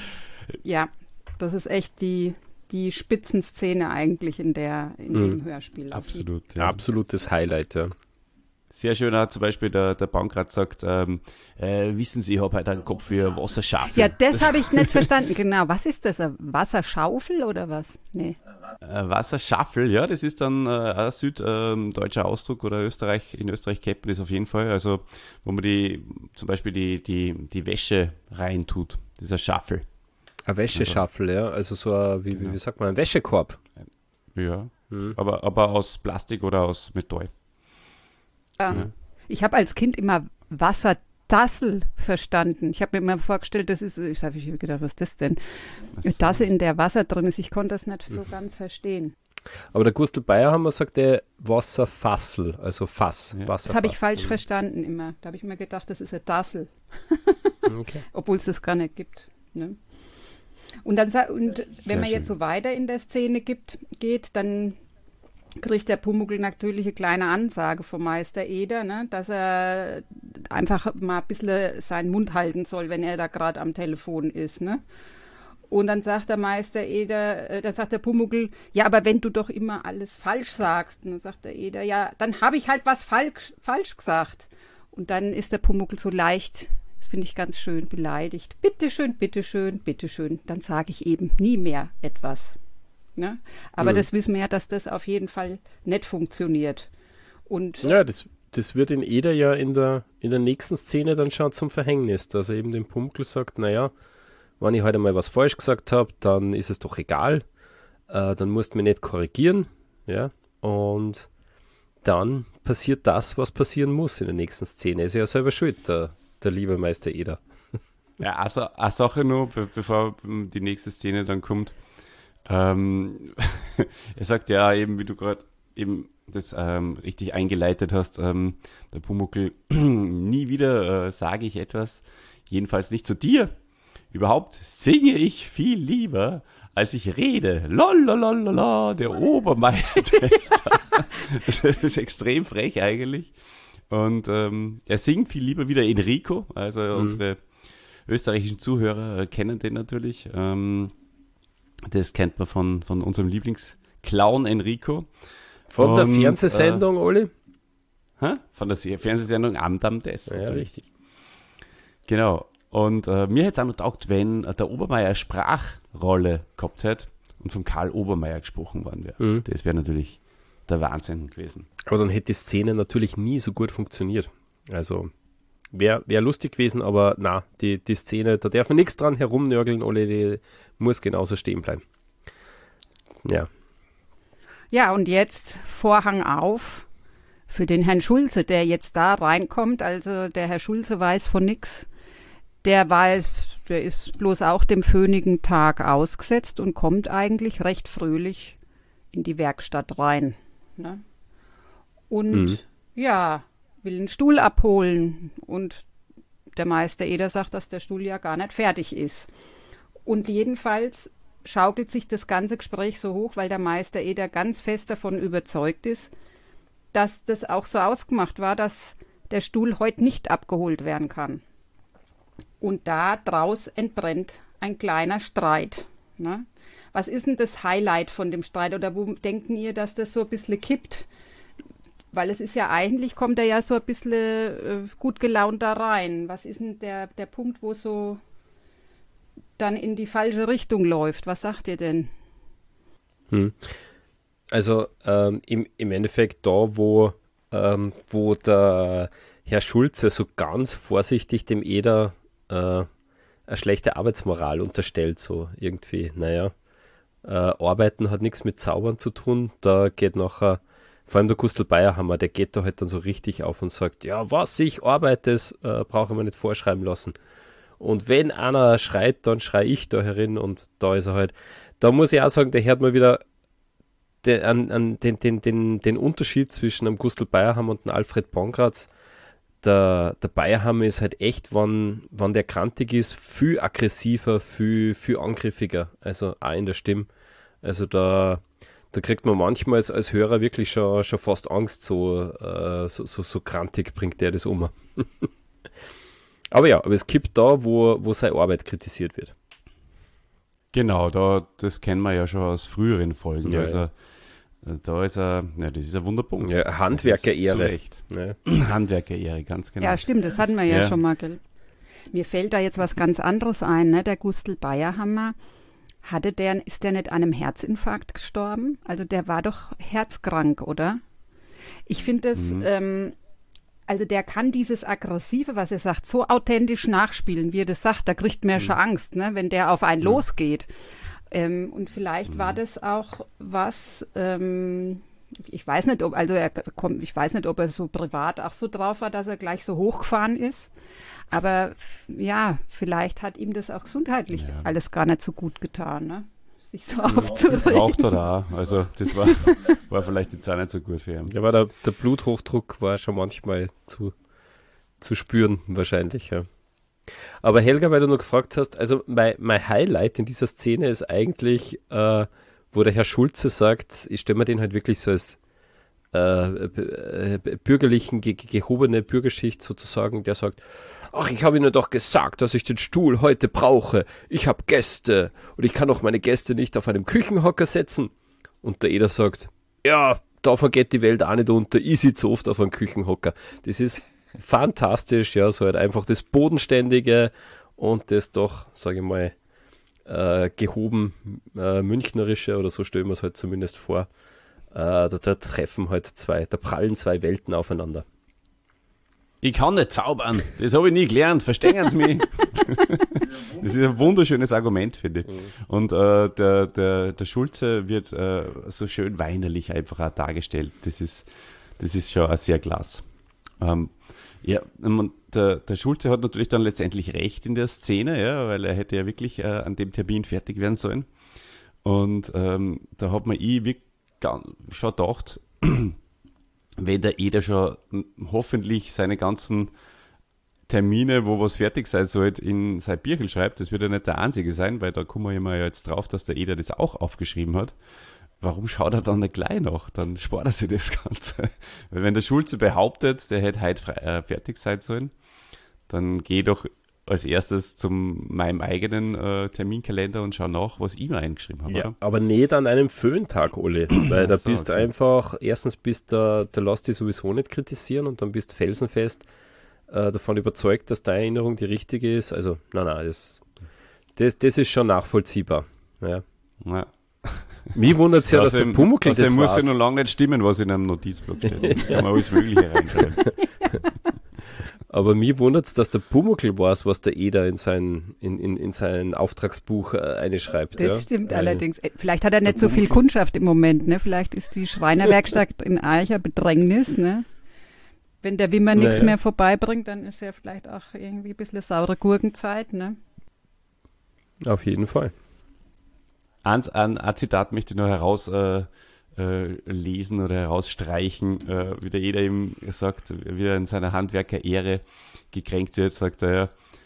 das ist echt die Spitzenszene eigentlich in dem Hörspiel. Absolut. Ja. Absolutes Highlight, ja. Sehr schön hat zum Beispiel der Bankrat sagt, wissen Sie, ich habe heute einen Kopf für Wasserschaffel. Ja, das habe ich nicht verstanden. Genau, was ist das? Eine Wasserschaufel oder was? Nee. Wasserschaffel, ja, das ist dann ein süddeutscher Ausdruck oder in Österreich kennt man das auf jeden Fall. Also, wo man zum Beispiel die Wäsche reintut. Das ist ein Schaffel. Ein Wäscheschaffel, ja. Also so ein, wie sagt man, ein Wäschekorb. Ja, aber aus Plastik oder aus Metall. Ja. Ich habe als Kind immer Wassertassel verstanden. Ich habe mir immer vorgestellt, ich habe gedacht, was ist das denn? Eine Tasse, in der Wasser drin ist. Ich konnte das nicht so ganz verstehen. Aber der Gustl Bayerhammer sagt Wasserfassel, also Fass. Ja. Das habe ich falsch verstanden immer. Da habe ich mir gedacht, das ist eine Tassel. Okay. Obwohl es das gar nicht gibt. Ne? Und wenn man jetzt so weiter in der Szene geht, dann kriegt der Pumuckl natürlich eine kleine Ansage vom Meister Eder, ne, dass er einfach mal ein bisschen seinen Mund halten soll, wenn er da gerade am Telefon ist. Ne? Und dann sagt der Meister Eder, dann sagt der Pumuckl, ja, aber wenn du doch immer alles falsch sagst. Und dann sagt der Eder, ja, dann habe ich halt was falsch gesagt. Und dann ist der Pumuckl so leicht, das finde ich ganz schön, beleidigt. Bitteschön, bitteschön, bitteschön. Dann sage ich eben nie mehr etwas. Ne? Aber das wissen wir ja, dass das auf jeden Fall nicht funktioniert. Und ja, das wird in Eder ja in der nächsten Szene dann schon zum Verhängnis, dass er eben dem Pumuckl sagt, naja, wenn ich heute mal was falsch gesagt habe, dann ist es doch egal, dann musst du mich nicht korrigieren, ja, und dann passiert das, was passieren muss in der nächsten Szene. Ist ja selber schuld, der liebe Meister Eder. Ja, also eine Sache nur, bevor die nächste Szene dann kommt. Er sagt ja eben, wie du gerade eben das richtig eingeleitet hast, der Pumuckl, nie wieder sage ich etwas, jedenfalls nicht zu dir. Überhaupt singe ich viel lieber, als ich rede. Lolololala, der Obermeier-Tester. Das ist extrem frech eigentlich. Und er singt viel lieber wieder Enrico, also unsere österreichischen Zuhörer kennen den natürlich. Das kennt man von unserem Lieblingsclown Enrico. Von der Fernsehsendung, Oli? Von der Fernsehsendung Am Des. Ja, richtig. Genau. Und mir hätte es auch noch getaugt, wenn der Obermeier Sprachrolle gehabt hätte und von Karl Obermeier gesprochen worden wäre. Das wäre natürlich der Wahnsinn gewesen. Aber dann hätte die Szene natürlich nie so gut funktioniert. Also wäre lustig gewesen, aber na, die Szene, da darf man nichts dran herumnörgeln, Ole, die muss genauso stehen bleiben. Ja. Ja, und jetzt Vorhang auf für den Herrn Schulze, der jetzt da reinkommt. Also der Herr Schulze weiß von nix. Der ist bloß auch dem föhnigen Tag ausgesetzt und kommt eigentlich recht fröhlich in die Werkstatt rein. Ne? Und ja, will einen Stuhl abholen. Und der Meister Eder sagt, dass der Stuhl ja gar nicht fertig ist. Und jedenfalls schaukelt sich das ganze Gespräch so hoch, weil der Meister Eder ganz fest davon überzeugt ist, dass das auch so ausgemacht war, dass der Stuhl heute nicht abgeholt werden kann. Und da draus entbrennt ein kleiner Streit. Ne? Was ist denn das Highlight von dem Streit? Oder wo denken ihr, dass das so ein bisschen kippt? Weil es ist ja eigentlich, kommt er ja so ein bisschen gut gelaunt da rein. Was ist denn der Punkt, wo so dann in die falsche Richtung läuft? Was sagt ihr denn? Also im Endeffekt da, wo der Herr Schulze so ganz vorsichtig dem Eder eine schlechte Arbeitsmoral unterstellt, so irgendwie, Arbeiten hat nichts mit Zaubern zu tun, da geht nachher, vor allem der Gustl Bayerhammer, der geht da halt dann so richtig auf und sagt, ja, was ich arbeite, das brauche ich mir nicht vorschreiben lassen. Und wenn einer schreit, dann schrei ich da herin und da ist er halt, da muss ich auch sagen, der hört mal wieder den Unterschied zwischen einem Gustl Bayerhammer und einem Alfred Pongratz. Der Bayerhammer ist halt echt, wann der krantig ist, viel aggressiver, viel angriffiger, also auch in der Stimme. Also da kriegt man manchmal als Hörer wirklich schon fast Angst, so krantig bringt der das um. aber es kippt da, wo seine Arbeit kritisiert wird. Genau, das kennen wir ja schon aus früheren Folgen. Ja, also da ist das ist ein Wunderpunkt. Ja, Handwerker-Ehre. Ja. Handwerker-Ehre, ganz genau. Ja, stimmt, das hatten wir ja schon mal, gell? Mir fällt da jetzt was ganz anderes ein, ne? Der Gustl Bayerhammer, ist der nicht an einem Herzinfarkt gestorben? Also der war doch herzkrank, oder? Ich finde das, also der kann dieses Aggressive, was er sagt, so authentisch nachspielen, wie er das sagt. Da kriegt man ja schon Angst, ne? Wenn der auf einen losgeht. Und vielleicht war das auch was, ich weiß nicht, ob er so privat auch so drauf war, dass er gleich so hochgefahren ist. Aber ja, vielleicht hat ihm das auch gesundheitlich alles gar nicht so gut getan, ne? Sich so aufzuregen. Das braucht er da. Also das war vielleicht jetzt auch nicht so gut für ihn. Ja, aber der Bluthochdruck war schon manchmal zu spüren wahrscheinlich, ja. Aber Helga, weil du noch gefragt hast, also mein Highlight in dieser Szene ist eigentlich, wo der Herr Schulze sagt, ich stelle mir den halt wirklich so als bürgerlichen, gehobene Bürgerschicht sozusagen, der sagt, ach, ich habe Ihnen doch gesagt, dass ich den Stuhl heute brauche. Ich habe Gäste und ich kann auch meine Gäste nicht auf einem Küchenhocker setzen. Und der Eder sagt, ja, davon geht die Welt auch nicht unter, ich sitze oft auf einem Küchenhocker. Das ist fantastisch, ja, so halt einfach das Bodenständige und das doch, sage ich mal, gehoben Münchnerische oder so stellen wir es halt zumindest vor. Da treffen halt da prallen zwei Welten aufeinander. Ich kann nicht zaubern, das habe ich nie gelernt, verstehen Sie mich? Das ist ein wunderschönes Argument, finde ich. Und der Schulze wird so schön weinerlich einfach auch dargestellt. Das ist schon auch sehr klasse. Und der Schulze hat natürlich dann letztendlich recht in der Szene, ja, weil er hätte ja wirklich an dem Termin fertig werden sollen. Und da hat man schon gedacht, wenn der Eder schon hoffentlich seine ganzen Termine, wo was fertig sein soll, in sein Bierchen schreibt, das wird ja nicht der einzige sein, weil da kommen wir ja jetzt drauf, dass der Eder das auch aufgeschrieben hat. Warum schaut er dann nicht gleich nach? Dann spart er sich das Ganze. Weil wenn der Schulze behauptet, der hätte heute fertig sein sollen, dann geh doch als erstes zu meinem eigenen Terminkalender und schau nach, was ich mir eingeschrieben habe. Ja, oder? aber nicht an einem Föhntag, Olli. Weil da bist einfach, erstens der lässt dich sowieso nicht kritisieren und dann bist felsenfest davon überzeugt, dass deine Erinnerung die richtige ist. Also, nein, das ist schon nachvollziehbar. Ja. Mich wundert es ja, dass der Pumuckl das muss ja noch lange nicht stimmen, was in einem Notizblock steht. Da kann man alles Mögliche reinschreiben. Aber mir wundert es, dass der Pumuckl weiß, was der Eder in sein Auftragsbuch einschreibt. Das stimmt allerdings. Vielleicht hat er nicht so viel Kundschaft im Moment. Ne? Vielleicht ist die Schreinerwerkstatt in Eicher Bedrängnis. Ne? Wenn der Wimmer nichts mehr vorbeibringt, dann ist ja vielleicht auch irgendwie ein bisschen saure Gurkenzeit. Ne? Auf jeden Fall. Ein Zitat möchte ich noch lesen oder herausstreichen, wie der Eder ihm sagt, wie er in seiner Handwerkerehre gekränkt wird, sagt er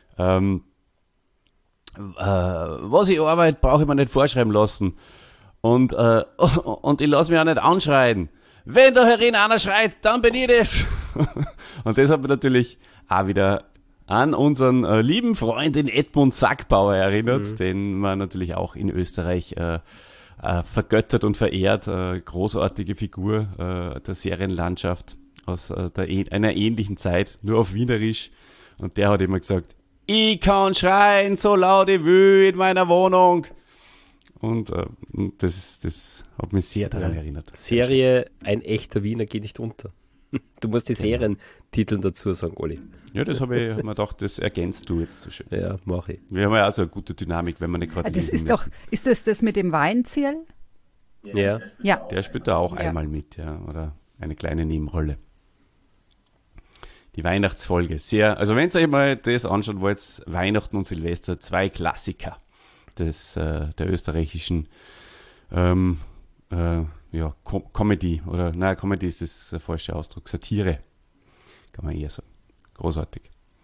was ich arbeite, brauche ich mir nicht vorschreiben lassen. Und ich lasse mich auch nicht anschreien. Wenn da herin einer schreit, dann bin ich das. Und das hat mich natürlich auch wieder an unseren lieben Freund, den Edmund Sackbauer erinnert, den man natürlich auch in Österreich vergöttert und verehrt. Großartige Figur der Serienlandschaft aus einer ähnlichen Zeit, nur auf Wienerisch. Und der hat immer gesagt, ich kann schreien, so laut ich will in meiner Wohnung. Und das hat mich sehr daran erinnert. Serie Ein echter Wiener geht nicht unter. Du musst die Serientitel dazu sagen, Oli. Ja, das habe ich mir gedacht, das ergänzt du jetzt so schön. Ja, mache ich. Wir haben ja also eine gute Dynamik, wenn man nicht gerade das ist doch, ist das mit dem Weinzierl? Ja. Der spielt da auch einmal mit, ja, oder eine kleine Nebenrolle. Die Weihnachtsfolge, sehr, also wenn ihr euch mal das anschauen wollt, Weihnachten und Silvester, 2 Klassiker der österreichischen Comedy, oder nein, Comedy ist das der falsche Ausdruck, Satire, kann man eher sagen. Großartig.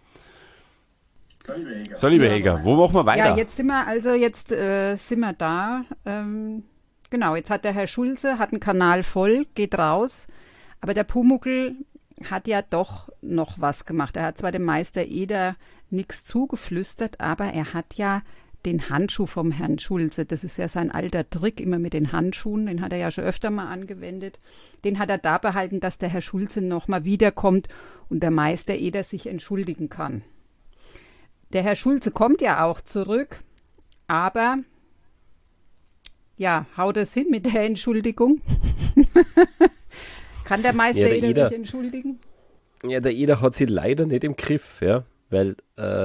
So, liebe Helga, wo machen wir weiter? Ja, jetzt sind wir da. Genau, jetzt hat der Herr Schulze, hat einen Kanal voll, geht raus, aber der Pumuckl hat ja doch noch was gemacht. Er hat zwar dem Meister Eder nichts zugeflüstert, aber er hat ja den Handschuh vom Herrn Schulze, das ist ja sein alter Trick, immer mit den Handschuhen, den hat er ja schon öfter mal angewendet. Den hat er da behalten, dass der Herr Schulze nochmal wiederkommt und der Meister Eder sich entschuldigen kann. Der Herr Schulze kommt ja auch zurück, aber ja, haut es hin mit der Entschuldigung? Kann der Meister Eder sich entschuldigen? Ja, der Eder hat sie leider nicht im Griff, ja, weil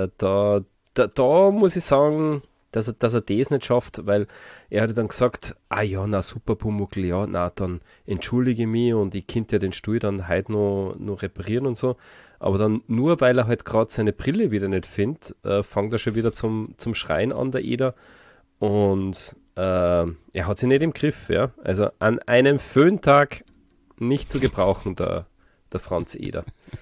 da muss ich sagen, dass er das nicht schafft, weil er hat dann gesagt, ja, na super Pumuckl, ja, na dann entschuldige mich und ich könnte ja den Stuhl dann heute noch reparieren und so, aber dann nur, weil er halt gerade seine Brille wieder nicht findet, fängt er schon wieder zum Schreien an, der Eder, und er hat sie nicht im Griff, ja, also an einem Föhntag nicht zu gebrauchen, der Franz Eder.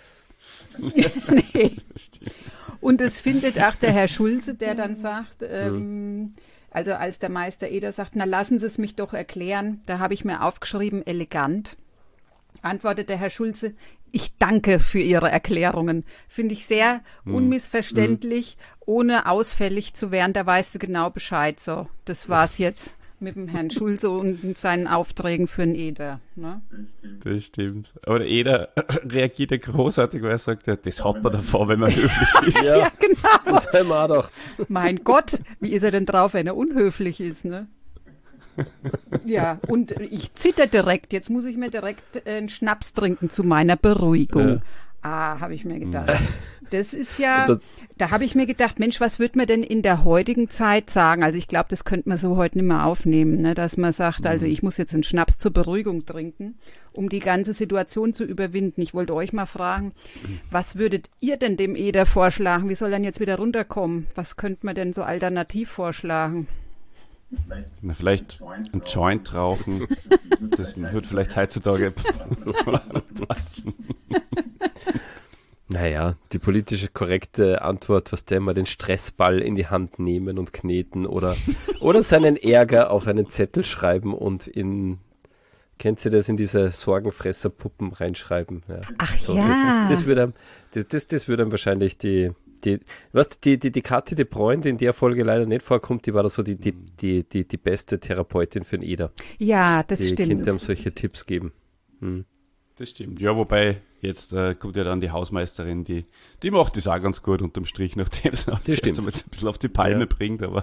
Nee. Und es findet auch der Herr Schulze, der dann sagt, also als der Meister Eder sagt, na lassen Sie es mich doch erklären, da habe ich mir aufgeschrieben, elegant, antwortet der Herr Schulze, ich danke für Ihre Erklärungen. Finde ich sehr unmissverständlich, ohne ausfällig zu werden, da weißt du genau Bescheid. So, das war's jetzt mit dem Herrn Schulze und seinen Aufträgen für den Eder. Ne? Das stimmt. Aber der Eder reagiert ja großartig, weil er sagt, ja, das hat man davor, wenn man höflich ist. Ja, genau. Das haben wir auch gedacht. Mein Gott, wie ist er denn drauf, wenn er unhöflich ist, ne? Ja, und ich zitter direkt. Jetzt muss ich mir direkt einen Schnaps trinken zu meiner Beruhigung. Habe ich mir gedacht. Das ist ja, da habe ich mir gedacht, Mensch, was würde man denn in der heutigen Zeit sagen? Also ich glaube, das könnte man so heute nicht mehr aufnehmen, ne? Dass man sagt, also ich muss jetzt einen Schnaps zur Beruhigung trinken, um die ganze Situation zu überwinden. Ich wollte euch mal fragen, was würdet ihr denn dem Eder vorschlagen? Wie soll er denn jetzt wieder runterkommen? Was könnte man denn so alternativ vorschlagen? Na, vielleicht ein Joint rauchen. Das wird vielleicht heutzutage passen. Naja, die politische korrekte Antwort, was der mal den Stressball in die Hand nehmen und kneten oder seinen Ärger auf einen Zettel schreiben und kennt ihr das, in diese Sorgenfresserpuppen reinschreiben? Ja. Ach so, ja. Das würde dann wahrscheinlich die Kathi de Bruyne, die in der Folge leider nicht vorkommt, die war da so die beste Therapeutin für den Eder. Ja, das die stimmt. Die könnte ihm solche Tipps geben. Das stimmt. Ja, wobei jetzt kommt ja dann die Hausmeisterin, die macht das auch ganz gut unterm Strich, nachdem es noch ein bisschen auf die Palme bringt, aber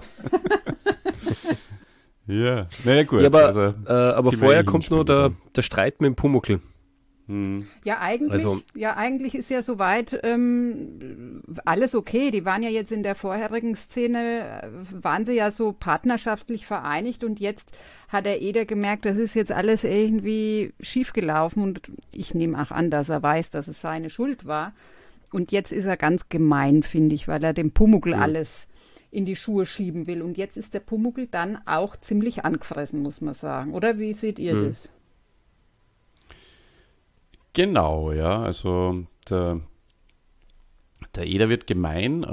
ja, naja gut. Ja, aber vorher kommt noch der Streit mit dem Pumuckl. Ja, eigentlich ist ja soweit alles okay. Die waren ja jetzt in der vorherigen Szene, waren sie ja so partnerschaftlich vereinigt und jetzt hat der Eder gemerkt, das ist jetzt alles irgendwie schiefgelaufen und ich nehme auch an, dass er weiß, dass es seine Schuld war. Und jetzt ist er ganz gemein, finde ich, weil er dem Pumuckl alles in die Schuhe schieben will. Und jetzt ist der Pumuckl dann auch ziemlich angefressen, muss man sagen. Oder wie seht ihr das? Genau, ja, also der Eder wird gemein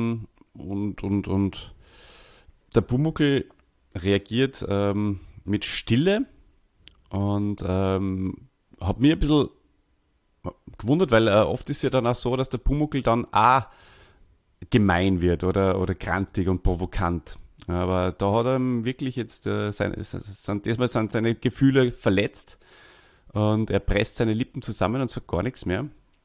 und der Pumuckl reagiert mit Stille und hat mir ein bisschen gewundert, weil oft ist ja dann auch so, dass der Pumuckl dann auch gemein wird oder grantig und provokant. Aber da hat er wirklich jetzt diesmal sind seine Gefühle verletzt. Und er presst seine Lippen zusammen und sagt gar nichts mehr.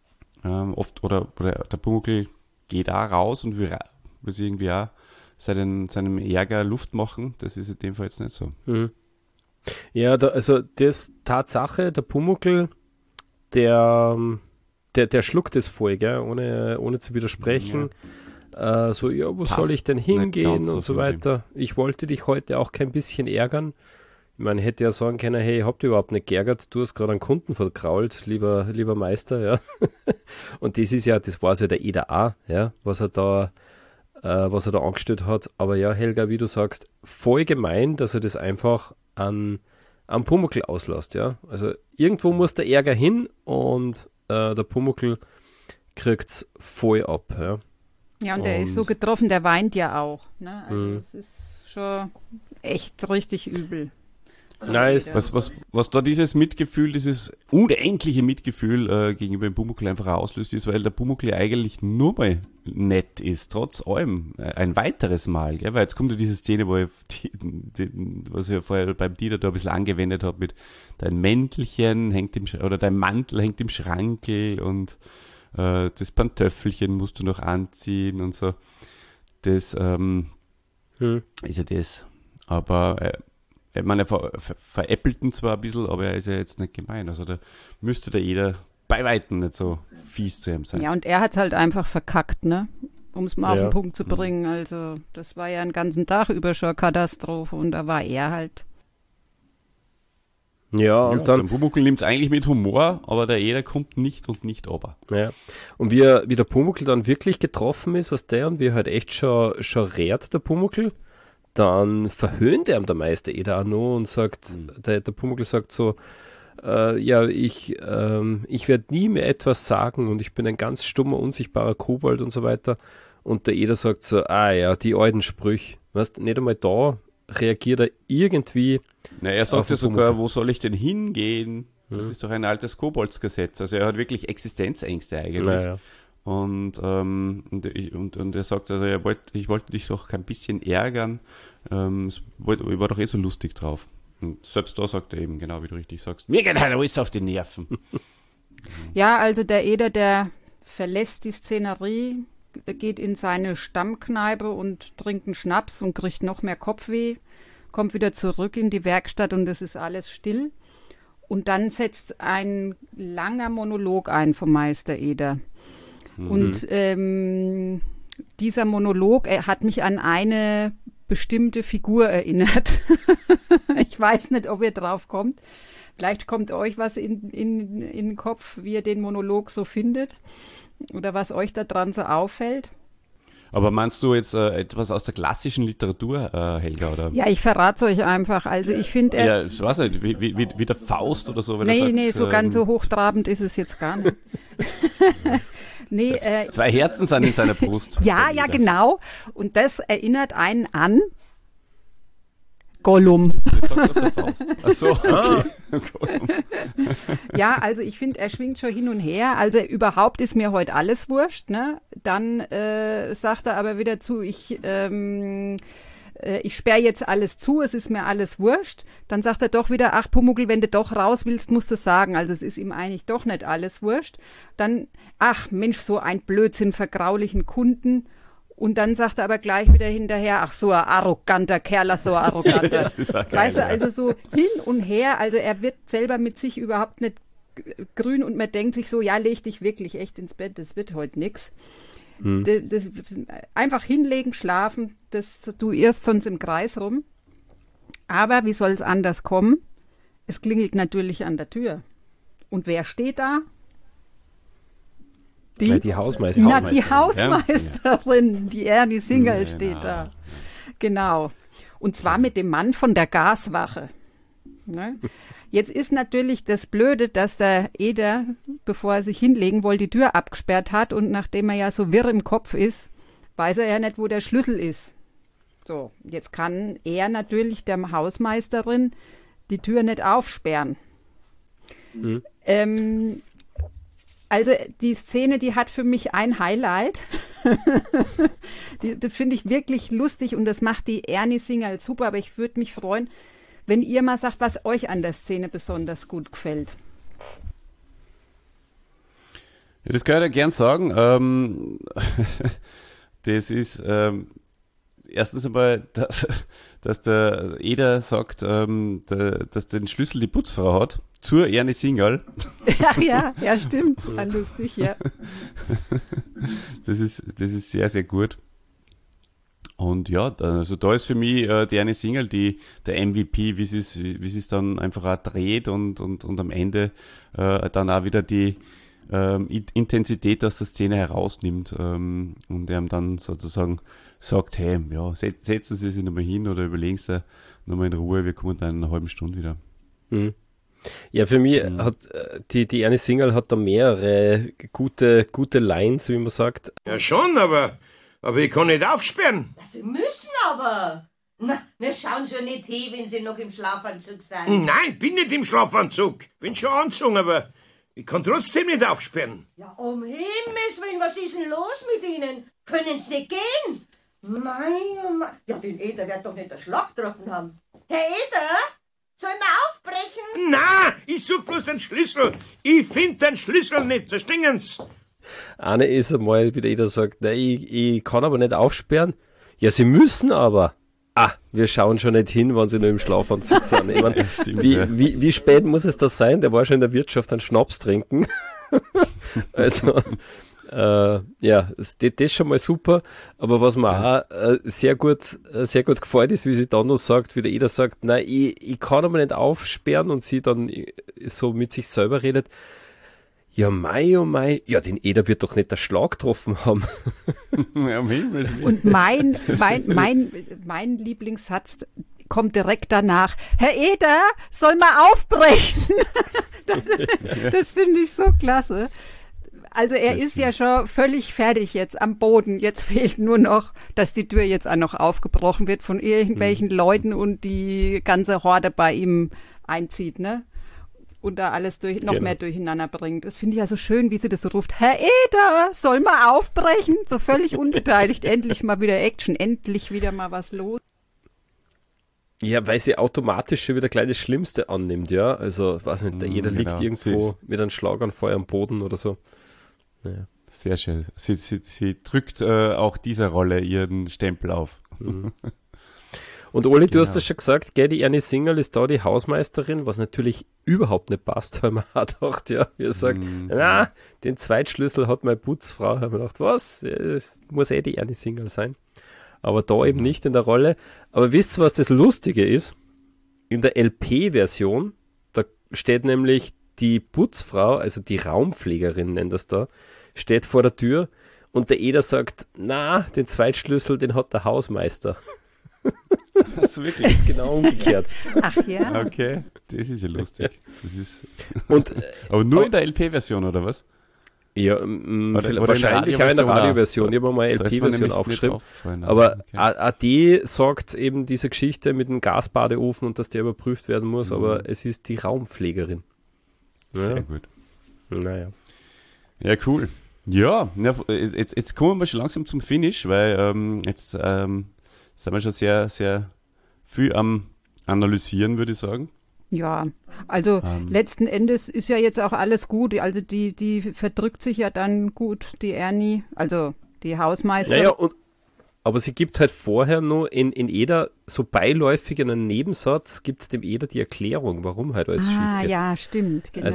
Oder der Pumuckl geht auch raus und will sich irgendwie auch seinem Ärger Luft machen. Das ist in dem Fall jetzt nicht so. Mhm. Ja, also das Tatsache, der Pumuckl, der schluckt es voll, gell? Ohne zu widersprechen. Ja. Wo soll ich denn hingehen und so weiter. Ich wollte dich heute auch kein bisschen ärgern. Man hätte ja sagen können, hey, habt ihr überhaupt nicht geärgert? Du hast gerade einen Kunden verkrault, lieber Meister, ja. Und das war es ja der Eder auch, ja, was er da angestellt hat. Aber ja, Helga, wie du sagst, voll gemein, dass er das einfach an Pumuckl auslässt, ja. Also irgendwo muss der Ärger hin und der Pumuckl kriegt's voll ab, ja. Ja, und der ist so getroffen, der weint ja auch, ne? Also es ist schon echt richtig übel. Nice. Was da dieses Mitgefühl, dieses unendliche Mitgefühl gegenüber dem Pumuckl einfach auslöst, ist, weil der Pumuckl eigentlich nur mal nett ist, trotz allem. Ein weiteres Mal, gell? Weil jetzt kommt ja diese Szene, wo was ich ja vorher beim Dieter da ein bisschen angewendet habe, mit dein Mäntelchen oder dein Mantel hängt im Schrankel und das Pantöffelchen musst du noch anziehen und so. Das ist ja das. Aber ich meine, er veräppelt ihn zwar ein bisschen, aber er ist ja jetzt nicht gemein. Also da müsste der Eder bei Weitem nicht so fies zu ihm sein. Ja, und er hat es halt einfach verkackt, ne? Um es mal auf den Punkt zu bringen. Also das war ja einen ganzen Tag über schon eine Katastrophe und da war er halt. Ja, und dann. Der Pumuckl nimmt es eigentlich mit Humor, aber der Eder kommt nicht runter. Ja. Und wie der Pumuckl dann wirklich getroffen ist, was der und wie er halt echt schon rät, der Pumuckl, dann verhöhnt er ihm der Meister Eder auch noch und sagt, der Pumuckl sagt so, ich werde nie mehr etwas sagen und ich bin ein ganz stummer, unsichtbarer Kobold und so weiter. Und der Eder sagt so, die alten Sprüche. Weißt, nicht einmal da reagiert er irgendwie. Na, er sagt ja sogar, wo soll ich denn hingehen? Das ist doch ein altes Koboldsgesetz. Also er hat wirklich Existenzängste eigentlich. Naja. Und er sagt, also ich wollte dich doch kein bisschen ärgern. Ich war doch so lustig drauf. Und selbst da sagt er eben, genau wie du richtig sagst, mir geht halt alles auf die Nerven. Ja, also der Eder, der verlässt die Szenerie, geht in seine Stammkneipe und trinkt einen Schnaps und kriegt noch mehr Kopfweh, kommt wieder zurück in die Werkstatt und es ist alles still. Und dann setzt ein langer Monolog ein vom Meister Eder. Und dieser Monolog hat mich an eine bestimmte Figur erinnert. Ich weiß nicht, ob ihr drauf kommt. Vielleicht kommt euch was in den Kopf, wie ihr den Monolog so findet oder was euch da dran so auffällt. Aber meinst du jetzt etwas aus der klassischen Literatur, Helga? Oder? Ja, ich verrate es euch einfach. Also ich finde... Ja, ich weiß nicht, wie der Faust oder so. Nee, so ganz so hochtrabend ist es jetzt gar nicht. Nee, zwei Herzen sind in seiner Brust. Ja, genau. Und das erinnert einen an Gollum. Das sagt doch der Faust. Ach so, okay. Gollum. Ja, also ich finde, er schwingt schon hin und her. Also überhaupt ist mir heute alles wurscht. Ne? Dann sagt er aber wieder zu, ich sperre jetzt alles zu, es ist mir alles wurscht. Dann sagt er doch wieder, ach Pumuckl, wenn du doch raus willst, musst du sagen. Also es ist ihm eigentlich doch nicht alles wurscht. Dann, ach Mensch, so ein Blödsinn, vergraulichen Kunden. Und dann sagt er aber gleich wieder hinterher, ach so ein arroganter Kerl, so ein arroganter. Weißt du, also so hin und her, also er wird selber mit sich überhaupt nicht grün und man denkt sich so, ja, leg dich wirklich echt ins Bett, das wird heute nix. Einfach hinlegen, schlafen, du irrst sonst im Kreis rum. Aber wie soll es anders kommen? Es klingelt natürlich an der Tür. Und wer steht da? Die Hausmeisterin. Na, die Hausmeisterin, die Ernie Singerl steht da. Genau. Und zwar mit dem Mann von der Gaswache. Ne? Jetzt ist natürlich das Blöde, dass der Eder, bevor er sich hinlegen wollte, die Tür abgesperrt hat und nachdem er ja so wirr im Kopf ist, weiß er ja nicht, wo der Schlüssel ist. So, jetzt kann er natürlich der Hausmeisterin die Tür nicht aufsperren. Also die Szene, die hat für mich ein Highlight. Das finde ich wirklich lustig und das macht die Ernie Singerl super, aber ich würde mich freuen, wenn ihr mal sagt, was euch an der Szene besonders gut gefällt. Ja, das kann ich ja gern sagen. Das ist erstens einmal, dass der Eder sagt, dass den Schlüssel die Putzfrau hat, zur Ernie Singerl. Ach ja, stimmt. War lustig, ja. Das ist sehr, sehr gut. Und ja, also da ist für mich die Ernie Singerl der MVP, wie sie es dann einfach auch dreht und am Ende dann auch wieder die Intensität aus der Szene herausnimmt und er ihm dann sozusagen sagt, hey, ja, setzen Sie sich nochmal hin oder überlegen Sie nochmal in Ruhe, wir kommen dann in einer halben Stunde wieder. Ja, für mich hat die Ernie Singerl hat da mehrere gute Lines, wie man sagt. Ja schon, aber ich kann nicht aufsperren. Sie müssen aber. Na, wir schauen schon nicht hin, wenn Sie noch im Schlafanzug sind. Nein, bin nicht im Schlafanzug. Bin schon angezogen, aber ich kann trotzdem nicht aufsperren. Ja, um Himmels Willen, was ist denn los mit Ihnen? Können Sie nicht gehen? Mein. Ja, den Eder wird doch nicht der Schlag getroffen haben. Herr Eder, sollen wir aufbrechen? Na, ich such bloß den Schlüssel. Ich find den Schlüssel nicht, verstehen's? Eine ist einmal, wie der Eder sagt, nein, ich kann aber nicht aufsperren. Ja, Sie müssen aber. Wir schauen schon nicht hin, wenn Sie nur im Schlafanzug sind. Ich mein, wie spät muss es das sein? Der war schon in der Wirtschaft einen Schnaps trinken. Also, das ist schon mal super. Aber was mir auch sehr gut gefällt ist, wie sie dann noch sagt, wie der Eder sagt, nein, ich kann aber nicht aufsperren und sie dann so mit sich selber redet. Ja, oh mei, ja, den Eder wird doch nicht der Schlag getroffen haben. Ja, und mein Lieblingssatz kommt direkt danach. Herr Eder, soll mal aufbrechen? Das finde ich so klasse. Also er ist ja schon völlig fertig jetzt am Boden. Jetzt fehlt nur noch, dass die Tür jetzt auch noch aufgebrochen wird von irgendwelchen Leuten und die ganze Horde bei ihm einzieht, ne? Und da alles noch mehr durcheinander bringt. Das finde ich ja so schön, wie sie das so ruft. Herr Eder, soll mal aufbrechen? So völlig unbeteiligt. Endlich mal wieder Action, endlich wieder mal was los. Ja, weil sie automatisch schon wieder gleich das Schlimmste annimmt, ja. Also, weiß nicht, der Eder liegt irgendwo mit einem Schlaganfall am Boden oder so. Naja. Sehr schön. Sie drückt auch dieser Rolle ihren Stempel auf. Und Oli, du hast das schon gesagt, gell, die Ernie Singerl ist da die Hausmeisterin, was natürlich überhaupt nicht passt, weil man hat gedacht, ja, wie er sagt, den Zweitschlüssel hat meine Putzfrau, haben wir gedacht, was, das muss die Ernie Singerl sein. Aber da eben nicht in der Rolle. Aber wisst ihr, was das Lustige ist? In der LP-Version, da steht nämlich die Putzfrau, also die Raumpflegerin nennt das da, steht vor der Tür und der Eder sagt, den Zweitschlüssel, den hat der Hausmeister. Also wirklich? Das ist genau umgekehrt. Ach ja. Okay, das ist ja lustig. Das ist aber nur in der LP-Version, oder was? Ja, oder wahrscheinlich auch in der Radioversion. Ich habe mal eine LP-Version aufgeschrieben. Aber AD sagt eben diese Geschichte mit dem Gasbadeofen und dass der überprüft werden muss, aber es ist die Raumpflegerin. Sehr gut. Naja. Ja, cool. Ja, jetzt kommen wir schon langsam zum Finish, weil jetzt sind wir schon sehr, sehr viel am Analysieren, würde ich sagen. Ja, also letzten Endes ist ja jetzt auch alles gut. Also die verdrückt sich ja dann gut, die Ernie, also die Hausmeisterin. Ja, aber sie gibt halt vorher nur in Eder so beiläufig in einem Nebensatz, gibt es dem Eder die Erklärung, warum halt alles schief geht. Ja, stimmt, genau. Also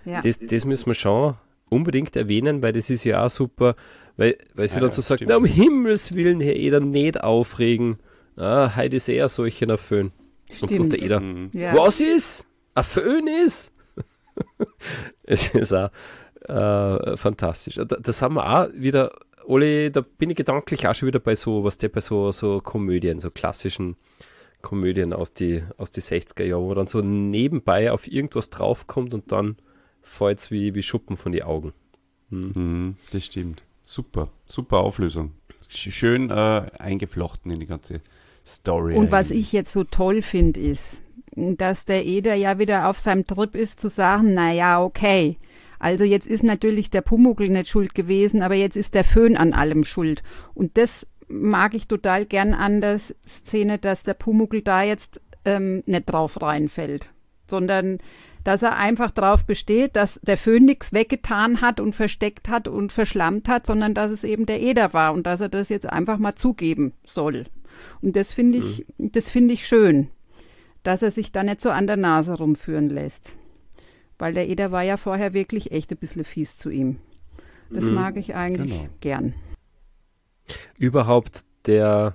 Ja. Das müssen wir schon unbedingt erwähnen, weil das ist ja auch super, weil sie dann so sagt, stimmt. na, um Himmels Willen, Herr Eder, nicht aufregen. Heute ist eher solcher Föhn. Und Stimmt. der Eder, Ja. was ist? Ein Föhn ist? Es ist auch fantastisch. Das haben wir auch wieder, Oli, da bin ich gedanklich auch schon wieder bei so Komödien, so klassischen Komödien aus die 60er Jahre, wo dann so nebenbei auf irgendwas draufkommt und dann fällt es wie Schuppen von die Augen. Das stimmt. Super Auflösung. Schön eingeflochten in die ganze Story. Und was eigentlich. ich jetzt so toll finde, ist, dass der Eder ja wieder auf seinem Trip ist, zu sagen, naja, okay, also jetzt ist natürlich der Pumuckl nicht schuld gewesen, aber jetzt ist der Föhn an allem schuld. Und das mag ich total gern an der Szene, dass der Pumuckl da jetzt nicht drauf reinfällt, sondern dass er einfach drauf besteht, dass der Föhn nichts weggetan hat und versteckt hat und verschlammt hat, sondern dass es eben der Eder war und dass er das jetzt einfach mal zugeben soll. Und das finde ich schön, dass er sich da nicht so an der Nase rumführen lässt. Weil der Eder war ja vorher wirklich echt ein bisschen fies zu ihm. Das mag ich eigentlich gern. Überhaupt der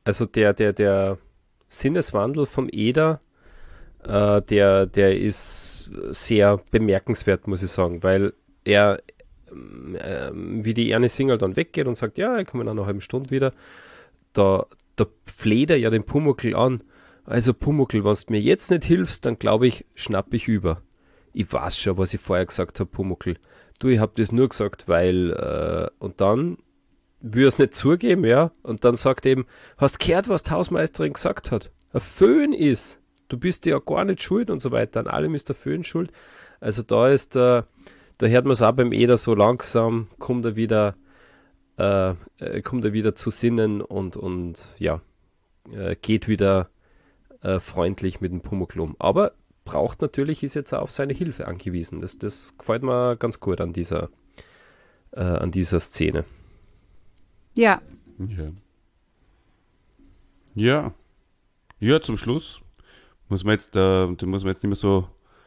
Sinneswandel vom Eder, der ist sehr bemerkenswert, muss ich sagen, weil er, wie die Ernie Singel dann weggeht und sagt, ja, ich komme in einer halben Stunde wieder, da fleht er ja den Pumuckl an. Also Pumuckl, wenn du mir jetzt nicht hilfst, dann glaube ich, schnapp ich über. Ich weiß schon, was ich vorher gesagt habe, Pumuckl. Du, ich habe das nur gesagt, weil, und dann will er es nicht zugeben, ja, und dann sagt er eben, hast gehört, was die Hausmeisterin gesagt hat? Ein Föhn ist, du bist ja gar nicht schuld und so weiter, an allem ist der Föhn schuld. Also da hört man es auch beim Eder so langsam, kommt er wieder zu Sinnen und ja, geht wieder freundlich mit dem Pumuckl um. Aber ist jetzt auch auf seine Hilfe angewiesen. Das gefällt mir ganz gut an dieser Szene. Ja, Ja, zum Schluss muss man jetzt nicht mehr so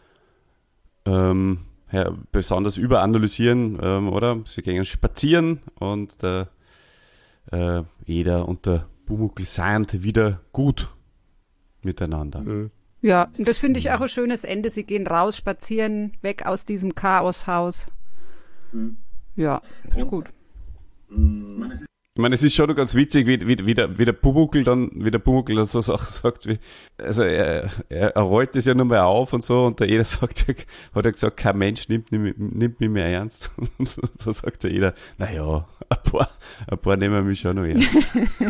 besonders überanalysieren, oder? Sie gehen spazieren und der Eder und der Pumuckl sind wieder gut miteinander. ja, und das finde ich auch ein schönes Ende. Sie gehen raus, spazieren, weg aus diesem Chaoshaus. Ja, ist gut. Ich meine, es ist schon ganz witzig, wie der Pumuckl dann so Sachen sagt, also er rollt das ja nur mal auf und so, und der Eder sagt, hat er gesagt, kein Mensch nimmt mich mehr ernst. Und so sagt der Eder, naja, ein paar nehmen mich schon noch ernst.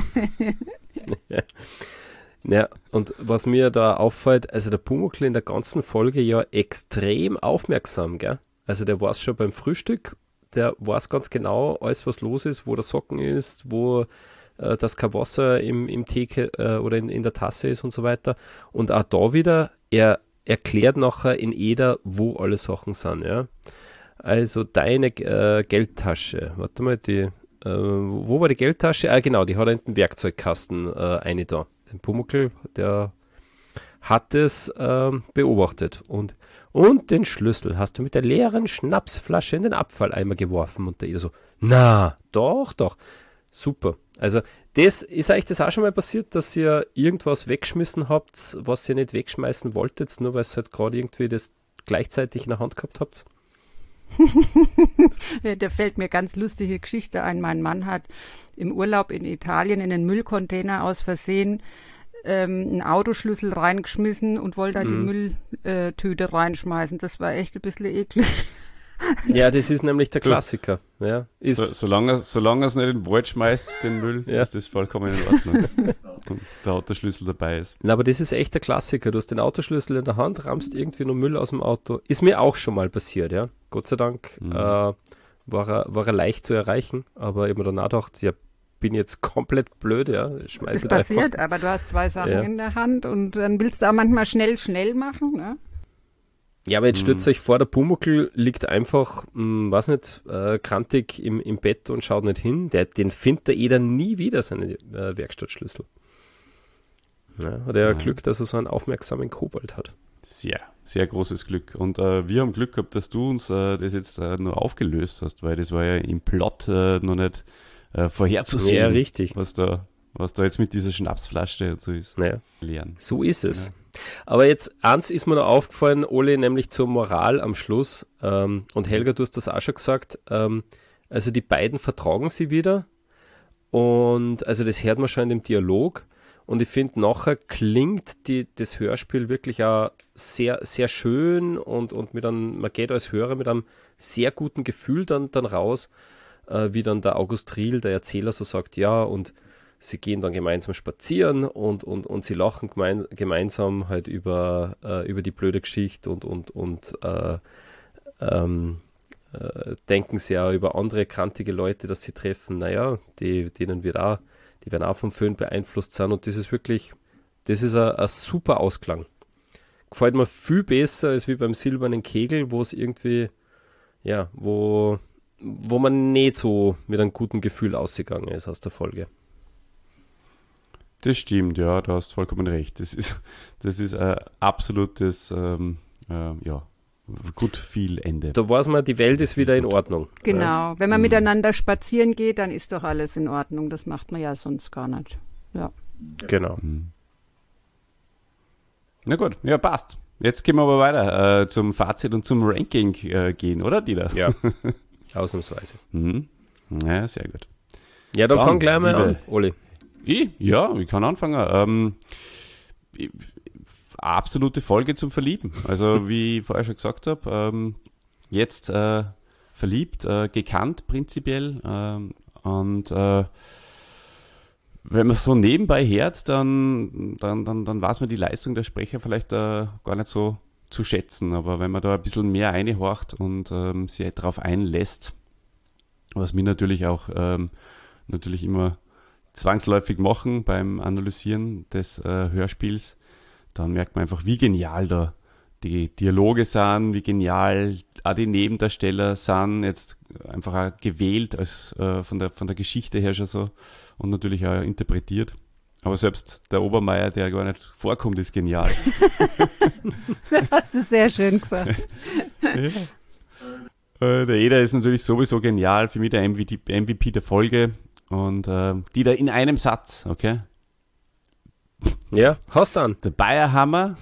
Ja, und was mir da auffällt, also der Pumuckl in der ganzen Folge ja extrem aufmerksam, gell? Also der weiß schon beim Frühstück, der weiß ganz genau alles, was los ist, wo der Socken ist, wo das kein Wasser im Tee oder in der Tasse ist und so weiter. Und auch da wieder, er erklärt nachher in Eder, wo alle Sachen sind, ja. Also deine Geldtasche, warte mal, wo war die Geldtasche? Ah, genau, die hat er in den Werkzeugkasten eine da. Den Pumuckl, der hat es beobachtet. Und den Schlüssel hast du mit der leeren Schnapsflasche in den Abfalleimer geworfen. Und der Eder so, na, doch. Super. Also, ist euch das auch schon mal passiert, dass ihr irgendwas weggeschmissen habt, was ihr nicht wegschmeißen wolltet, nur weil ihr halt gerade irgendwie das gleichzeitig in der Hand gehabt habt? Ja, da fällt mir ganz lustige Geschichte ein. Mein Mann hat im Urlaub in Italien in den Müllcontainer aus Versehen einen Autoschlüssel reingeschmissen und wollte da die Mülltüte reinschmeißen. Das war echt ein bisschen eklig. Ja, das ist nämlich der Klassiker. Ja, Solange er es nicht in den Wald schmeißt, den Müll, Ja. ist das vollkommen in Ordnung. Und der Autoschlüssel dabei ist. Na, aber das ist echt der Klassiker. Du hast den Autoschlüssel in der Hand, rammst irgendwie nur Müll aus dem Auto. Ist mir auch schon mal passiert, ja. Gott sei Dank war er leicht zu erreichen, aber ich habe mir danach gedacht, ja, bin jetzt komplett blöd, ja. Das passiert, aber du hast zwei Sachen in der Hand und dann willst du auch manchmal schnell machen, ne? Ja, aber jetzt stürzt euch vor, der Pumuckl liegt einfach, weiß nicht, krantig im Bett und schaut nicht hin. Den findet der Eder nie wieder, seine Werkstattschlüssel. Ja, hat er ja Glück, dass er so einen aufmerksamen Kobold hat. Sehr, sehr großes Glück. Und wir haben Glück gehabt, dass du uns das jetzt nur aufgelöst hast, weil das war ja im Plot noch nicht vorherzusehen, Ja, richtig. was da jetzt mit dieser Schnapsflasche und so ist. Naja, Lernen. so ist es. Aber jetzt, eins ist mir noch aufgefallen, Oli, nämlich zur Moral am Schluss. Und Helga, du hast das auch schon gesagt. Also die beiden vertragen sie wieder. Und also das hört man schon in dem Dialog. Und ich finde, nachher klingt das Hörspiel wirklich auch sehr, sehr schön und man geht als Hörer mit einem sehr guten Gefühl dann raus, wie dann der August Riel, der Erzähler, so sagt, ja, und sie gehen dann gemeinsam spazieren und sie lachen gemeinsam halt über die blöde Geschichte und denken sie auch über andere kantige Leute, dass sie treffen, naja, die werden auch vom Föhn beeinflusst sein und das ist ein super Ausklang. Gefällt mir viel besser als wie beim Silbernen Kegel, wo es irgendwie, ja, wo man nicht so mit einem guten Gefühl ausgegangen ist aus der Folge. Das stimmt, ja, du hast vollkommen recht. Das ist ein absolutes, gut viel Ende. Da weiß man, die Welt ist wieder in Ordnung. Genau. Wenn man miteinander spazieren geht, dann ist doch alles in Ordnung. Das macht man ja sonst gar nicht. Ja. Genau. Na gut, ja, passt. Jetzt können wir aber weiter zum Fazit und zum Ranking gehen, oder, Dieter? Ja, ausnahmsweise. Ja, sehr gut. Ja, dann fang gleich mal an, Oli. Ich kann anfangen. Absolute Folge zum Verlieben. Also wie ich vorher schon gesagt habe, jetzt verliebt, gekannt prinzipiell. Und wenn man es so nebenbei hört, dann weiß man die Leistung der Sprecher vielleicht gar nicht so zu schätzen. Aber wenn man da ein bisschen mehr einhorcht und sich darauf einlässt, was mir natürlich auch natürlich immer zwangsläufig machen beim Analysieren des Hörspiels, dann merkt man einfach, wie genial da die Dialoge sind, wie genial auch die Nebendarsteller sind, jetzt einfach auch gewählt als von der Geschichte her schon so und natürlich auch interpretiert. Aber selbst der Obermeier, der gar nicht vorkommt, ist genial. Das hast du sehr schön gesagt. Der Eder ist natürlich sowieso genial, für mich der MVP der Folge und die da in einem Satz, okay? Ja, hast dann. Der Bayerhammer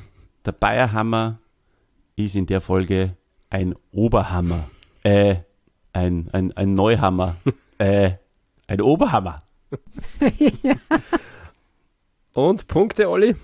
ist in der Folge ein Oberhammer. Ein Neuhammer. Ein Oberhammer. Ja. Und Punkte, Olli?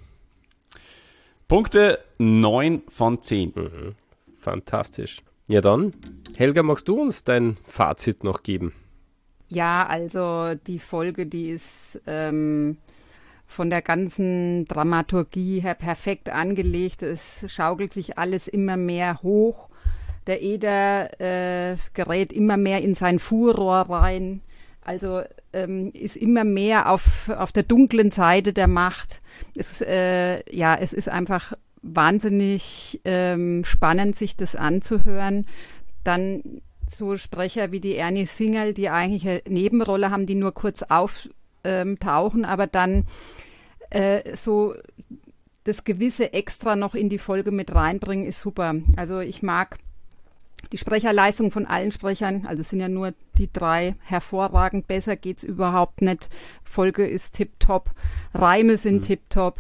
Punkte 9 von 10. Fantastisch. Ja dann, Helga, magst du uns dein Fazit noch geben? Ja, also die Folge, die ist von der ganzen Dramaturgie her perfekt angelegt. Es schaukelt sich alles immer mehr hoch. Der Eder gerät immer mehr in sein Furor rein. Also ist immer mehr auf der dunklen Seite der Macht. Es ist einfach wahnsinnig spannend, sich das anzuhören. Dann so Sprecher wie die Ernie Singerl, die eigentlich eine Nebenrolle haben, die nur kurz auftauchen, aber dann so das gewisse Extra noch in die Folge mit reinbringen, ist super. Also ich mag die Sprecherleistung von allen Sprechern, also es sind ja nur die 3 hervorragend, besser geht's überhaupt nicht. Folge ist tipptopp, Reime sind tipptopp.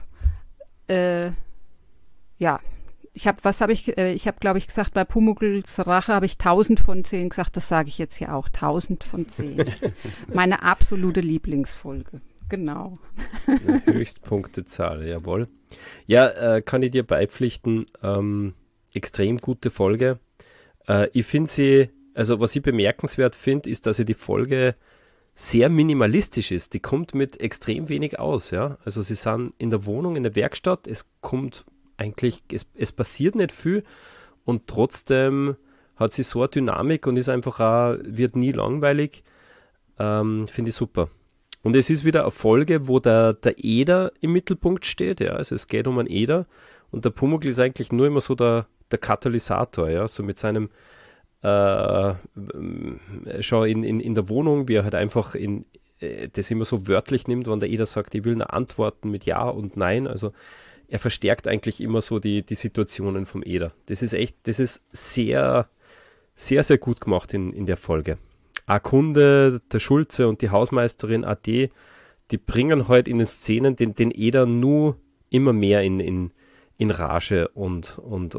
Ja, ich habe, glaube ich, gesagt, bei Pumuckls Rache habe ich 1000 von 10 gesagt, das sage ich jetzt hier auch, 1000 von 10. Meine absolute Lieblingsfolge, genau. Eine Höchstpunktezahl, jawohl. Ja, kann ich dir beipflichten, extrem gute Folge. Ich finde sie, also was ich bemerkenswert finde, ist, dass die Folge sehr minimalistisch ist. Die kommt mit extrem wenig aus, ja. Also sie sind in der Wohnung, in der Werkstatt, es kommt eigentlich, es passiert nicht viel und trotzdem hat sie so eine Dynamik und ist einfach auch, wird nie langweilig. Finde ich super. Und es ist wieder eine Folge, wo der Eder im Mittelpunkt steht, ja. Also es geht um einen Eder und der Pumuckl ist eigentlich nur immer so der Katalysator, ja, so mit seinem schon in der Wohnung, wie er halt einfach das immer so wörtlich nimmt, wenn der Eder sagt, ich will eine Antworten mit Ja und Nein, also er verstärkt eigentlich immer so die Situationen vom Eder. Das ist sehr, sehr, sehr gut gemacht in der Folge. Kunde, der Schulze und die Hausmeisterin AD, die bringen halt in den Szenen den Eder nur immer mehr in Rage und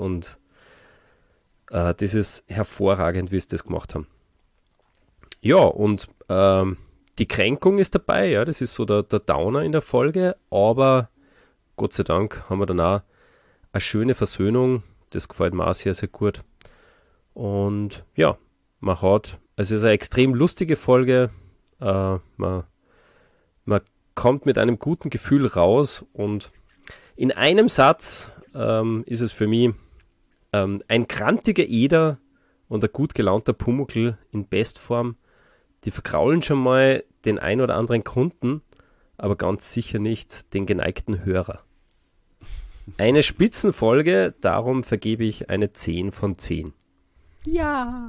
das ist hervorragend, wie sie das gemacht haben. Ja, und die Kränkung ist dabei, ja, das ist so der Downer in der Folge, aber Gott sei Dank haben wir dann auch eine schöne Versöhnung, das gefällt mir auch sehr, sehr gut. Und ja, es ist eine extrem lustige Folge, man kommt mit einem guten Gefühl raus und in einem Satz ist es für mich ein grantiger Eder und ein gut gelaunter Pumuckl in Bestform. Die verkraulen schon mal den ein oder anderen Kunden, aber ganz sicher nicht den geneigten Hörer. Eine Spitzenfolge, darum vergebe ich eine 10 von 10. Ja.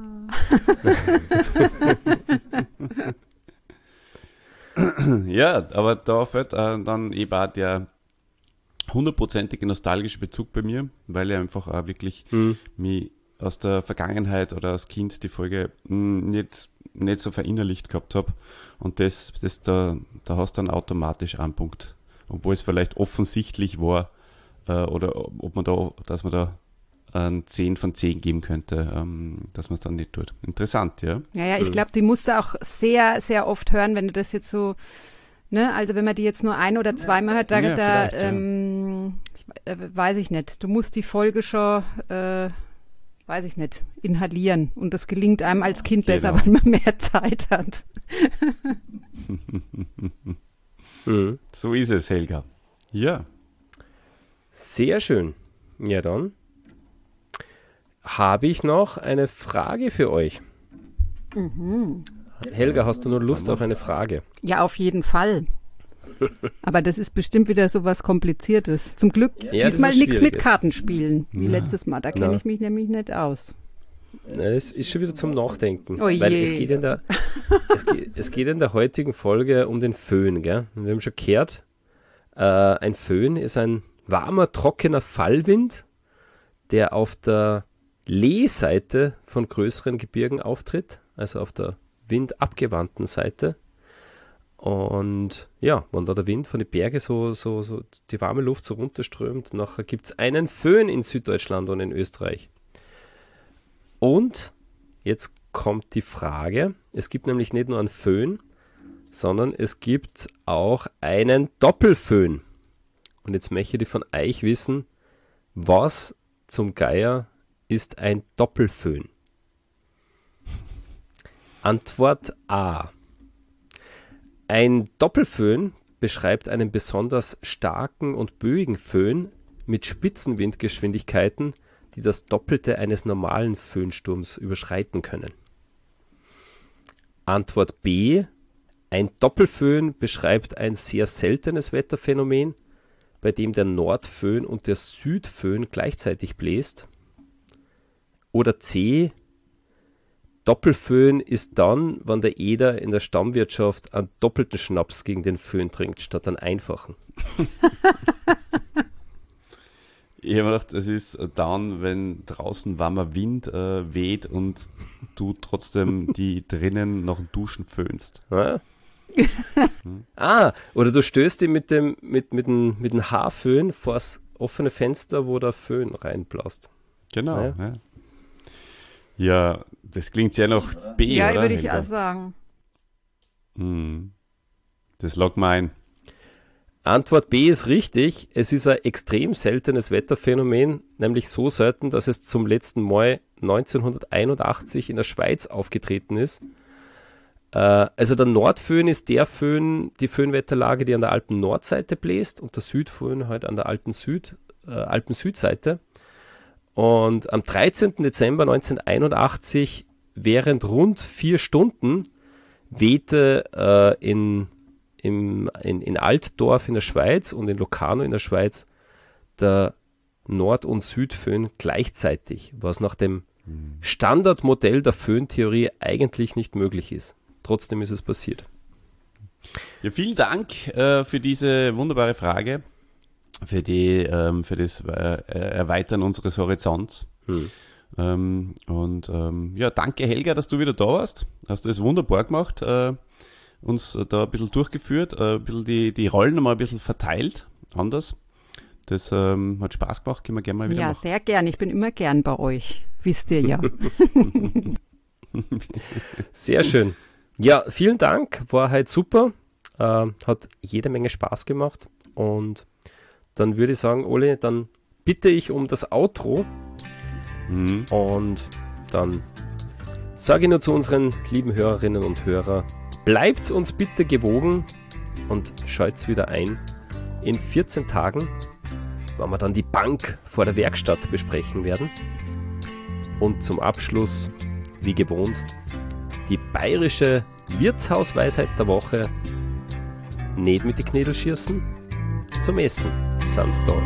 Ja, aber da fällt dann eben auch der hundertprozentige nostalgische Bezug bei mir, weil ich einfach auch wirklich mich aus der Vergangenheit oder als Kind die Folge nicht so verinnerlicht gehabt habe. Und da hast du dann automatisch einen Punkt. Obwohl es vielleicht offensichtlich war, oder dass man da ein 10 von 10 geben könnte, dass man es dann nicht tut. Interessant, ja? Ja, ich glaube, die musst du auch sehr, sehr oft hören, wenn du das jetzt so, ne, also wenn man die jetzt nur ein- oder zweimal hört, weiß ich nicht, du musst die Folge schon, weiß ich nicht, inhalieren. Und das gelingt einem als Kind besser, weil man mehr Zeit hat. So ist es, Helga. Ja. Sehr schön. Ja, dann habe ich noch eine Frage für euch. Helga, hast du nur Lust auf eine Frage? Ja, auf jeden Fall. Aber das ist bestimmt wieder so was Kompliziertes. Zum Glück diesmal nichts mit Kartenspielen, wie letztes Mal. Da kenne ich mich nämlich nicht aus. Es ist schon wieder zum Nachdenken. Oh je. Weil es geht in der heutigen Folge um den Föhn. Gell? Wir haben schon gehört, ein Föhn ist ein warmer, trockener Fallwind, der auf der Lehseite von größeren Gebirgen auftritt, also auf der windabgewandten Seite. Und ja, wenn da der Wind von den Bergen so die warme Luft so runterströmt, nachher gibt es einen Föhn in Süddeutschland und in Österreich. Und jetzt kommt die Frage, es gibt nämlich nicht nur einen Föhn, sondern es gibt auch einen Doppelföhn. Und jetzt möchte ich von euch wissen, was zum Geier ist ein Doppelföhn? Antwort A. Ein Doppelföhn beschreibt einen besonders starken und böigen Föhn mit Spitzenwindgeschwindigkeiten, die das Doppelte eines normalen Föhnsturms überschreiten können. Antwort B. Ein Doppelföhn beschreibt ein sehr seltenes Wetterphänomen, bei dem der Nordföhn und der Südföhn gleichzeitig bläst. Oder C. Doppelföhn ist dann, wenn der Eder in der Stammwirtschaft einen doppelten Schnaps gegen den Föhn trinkt, statt einen einfachen. Ich habe mir gedacht, das ist dann, wenn draußen warmer Wind weht und du trotzdem die drinnen nach dem Duschen föhnst. Ja. Oder du stößt ihn mit dem Haarföhn vor das offene Fenster, wo der Föhn reinblasst. Genau. Ja, das klingt sehr nach B, ja, oder? Ja, würde ich auch sagen. Das loggt mal ein. Antwort B ist richtig. Es ist ein extrem seltenes Wetterphänomen, nämlich so selten, dass es zum letzten Mal 1981 in der Schweiz aufgetreten ist. Also der Nordföhn ist die Föhnwetterlage, die an der Alpen-Nordseite bläst, und der Südföhn halt an der Alpen-Südseite. Und am 13. Dezember 1981, während rund 4 Stunden, wehte in Altdorf in der Schweiz und in Locarno in der Schweiz der Nord- und Südföhn gleichzeitig, was nach dem Standardmodell der Föhntheorie eigentlich nicht möglich ist. Trotzdem ist es passiert. Ja, vielen Dank für diese wunderbare Frage. für das Erweitern unseres Horizonts. Ja, danke Helga, dass du wieder da warst. Hast du das wunderbar gemacht, uns da ein bisschen durchgeführt, ein bisschen die Rollen nochmal ein bisschen verteilt, anders. Das hat Spaß gemacht, können wir gerne mal wieder machen. Ja, sehr gern. Ich bin immer gern bei euch, wisst ihr ja. Sehr schön. Ja, vielen Dank, war halt super. Hat jede Menge Spaß gemacht. Und dann würde ich sagen, Ole, dann bitte ich um das Outro. Und dann sage ich nur zu unseren lieben Hörerinnen und Hörern, bleibt uns bitte gewogen und schalt's wieder ein in 14 Tagen, wenn wir dann die Bank vor der Werkstatt besprechen werden. Und zum Abschluss, wie gewohnt, die bayerische Wirtshausweisheit der Woche: nicht mit den Knädel schießen, zum Essen sind's da.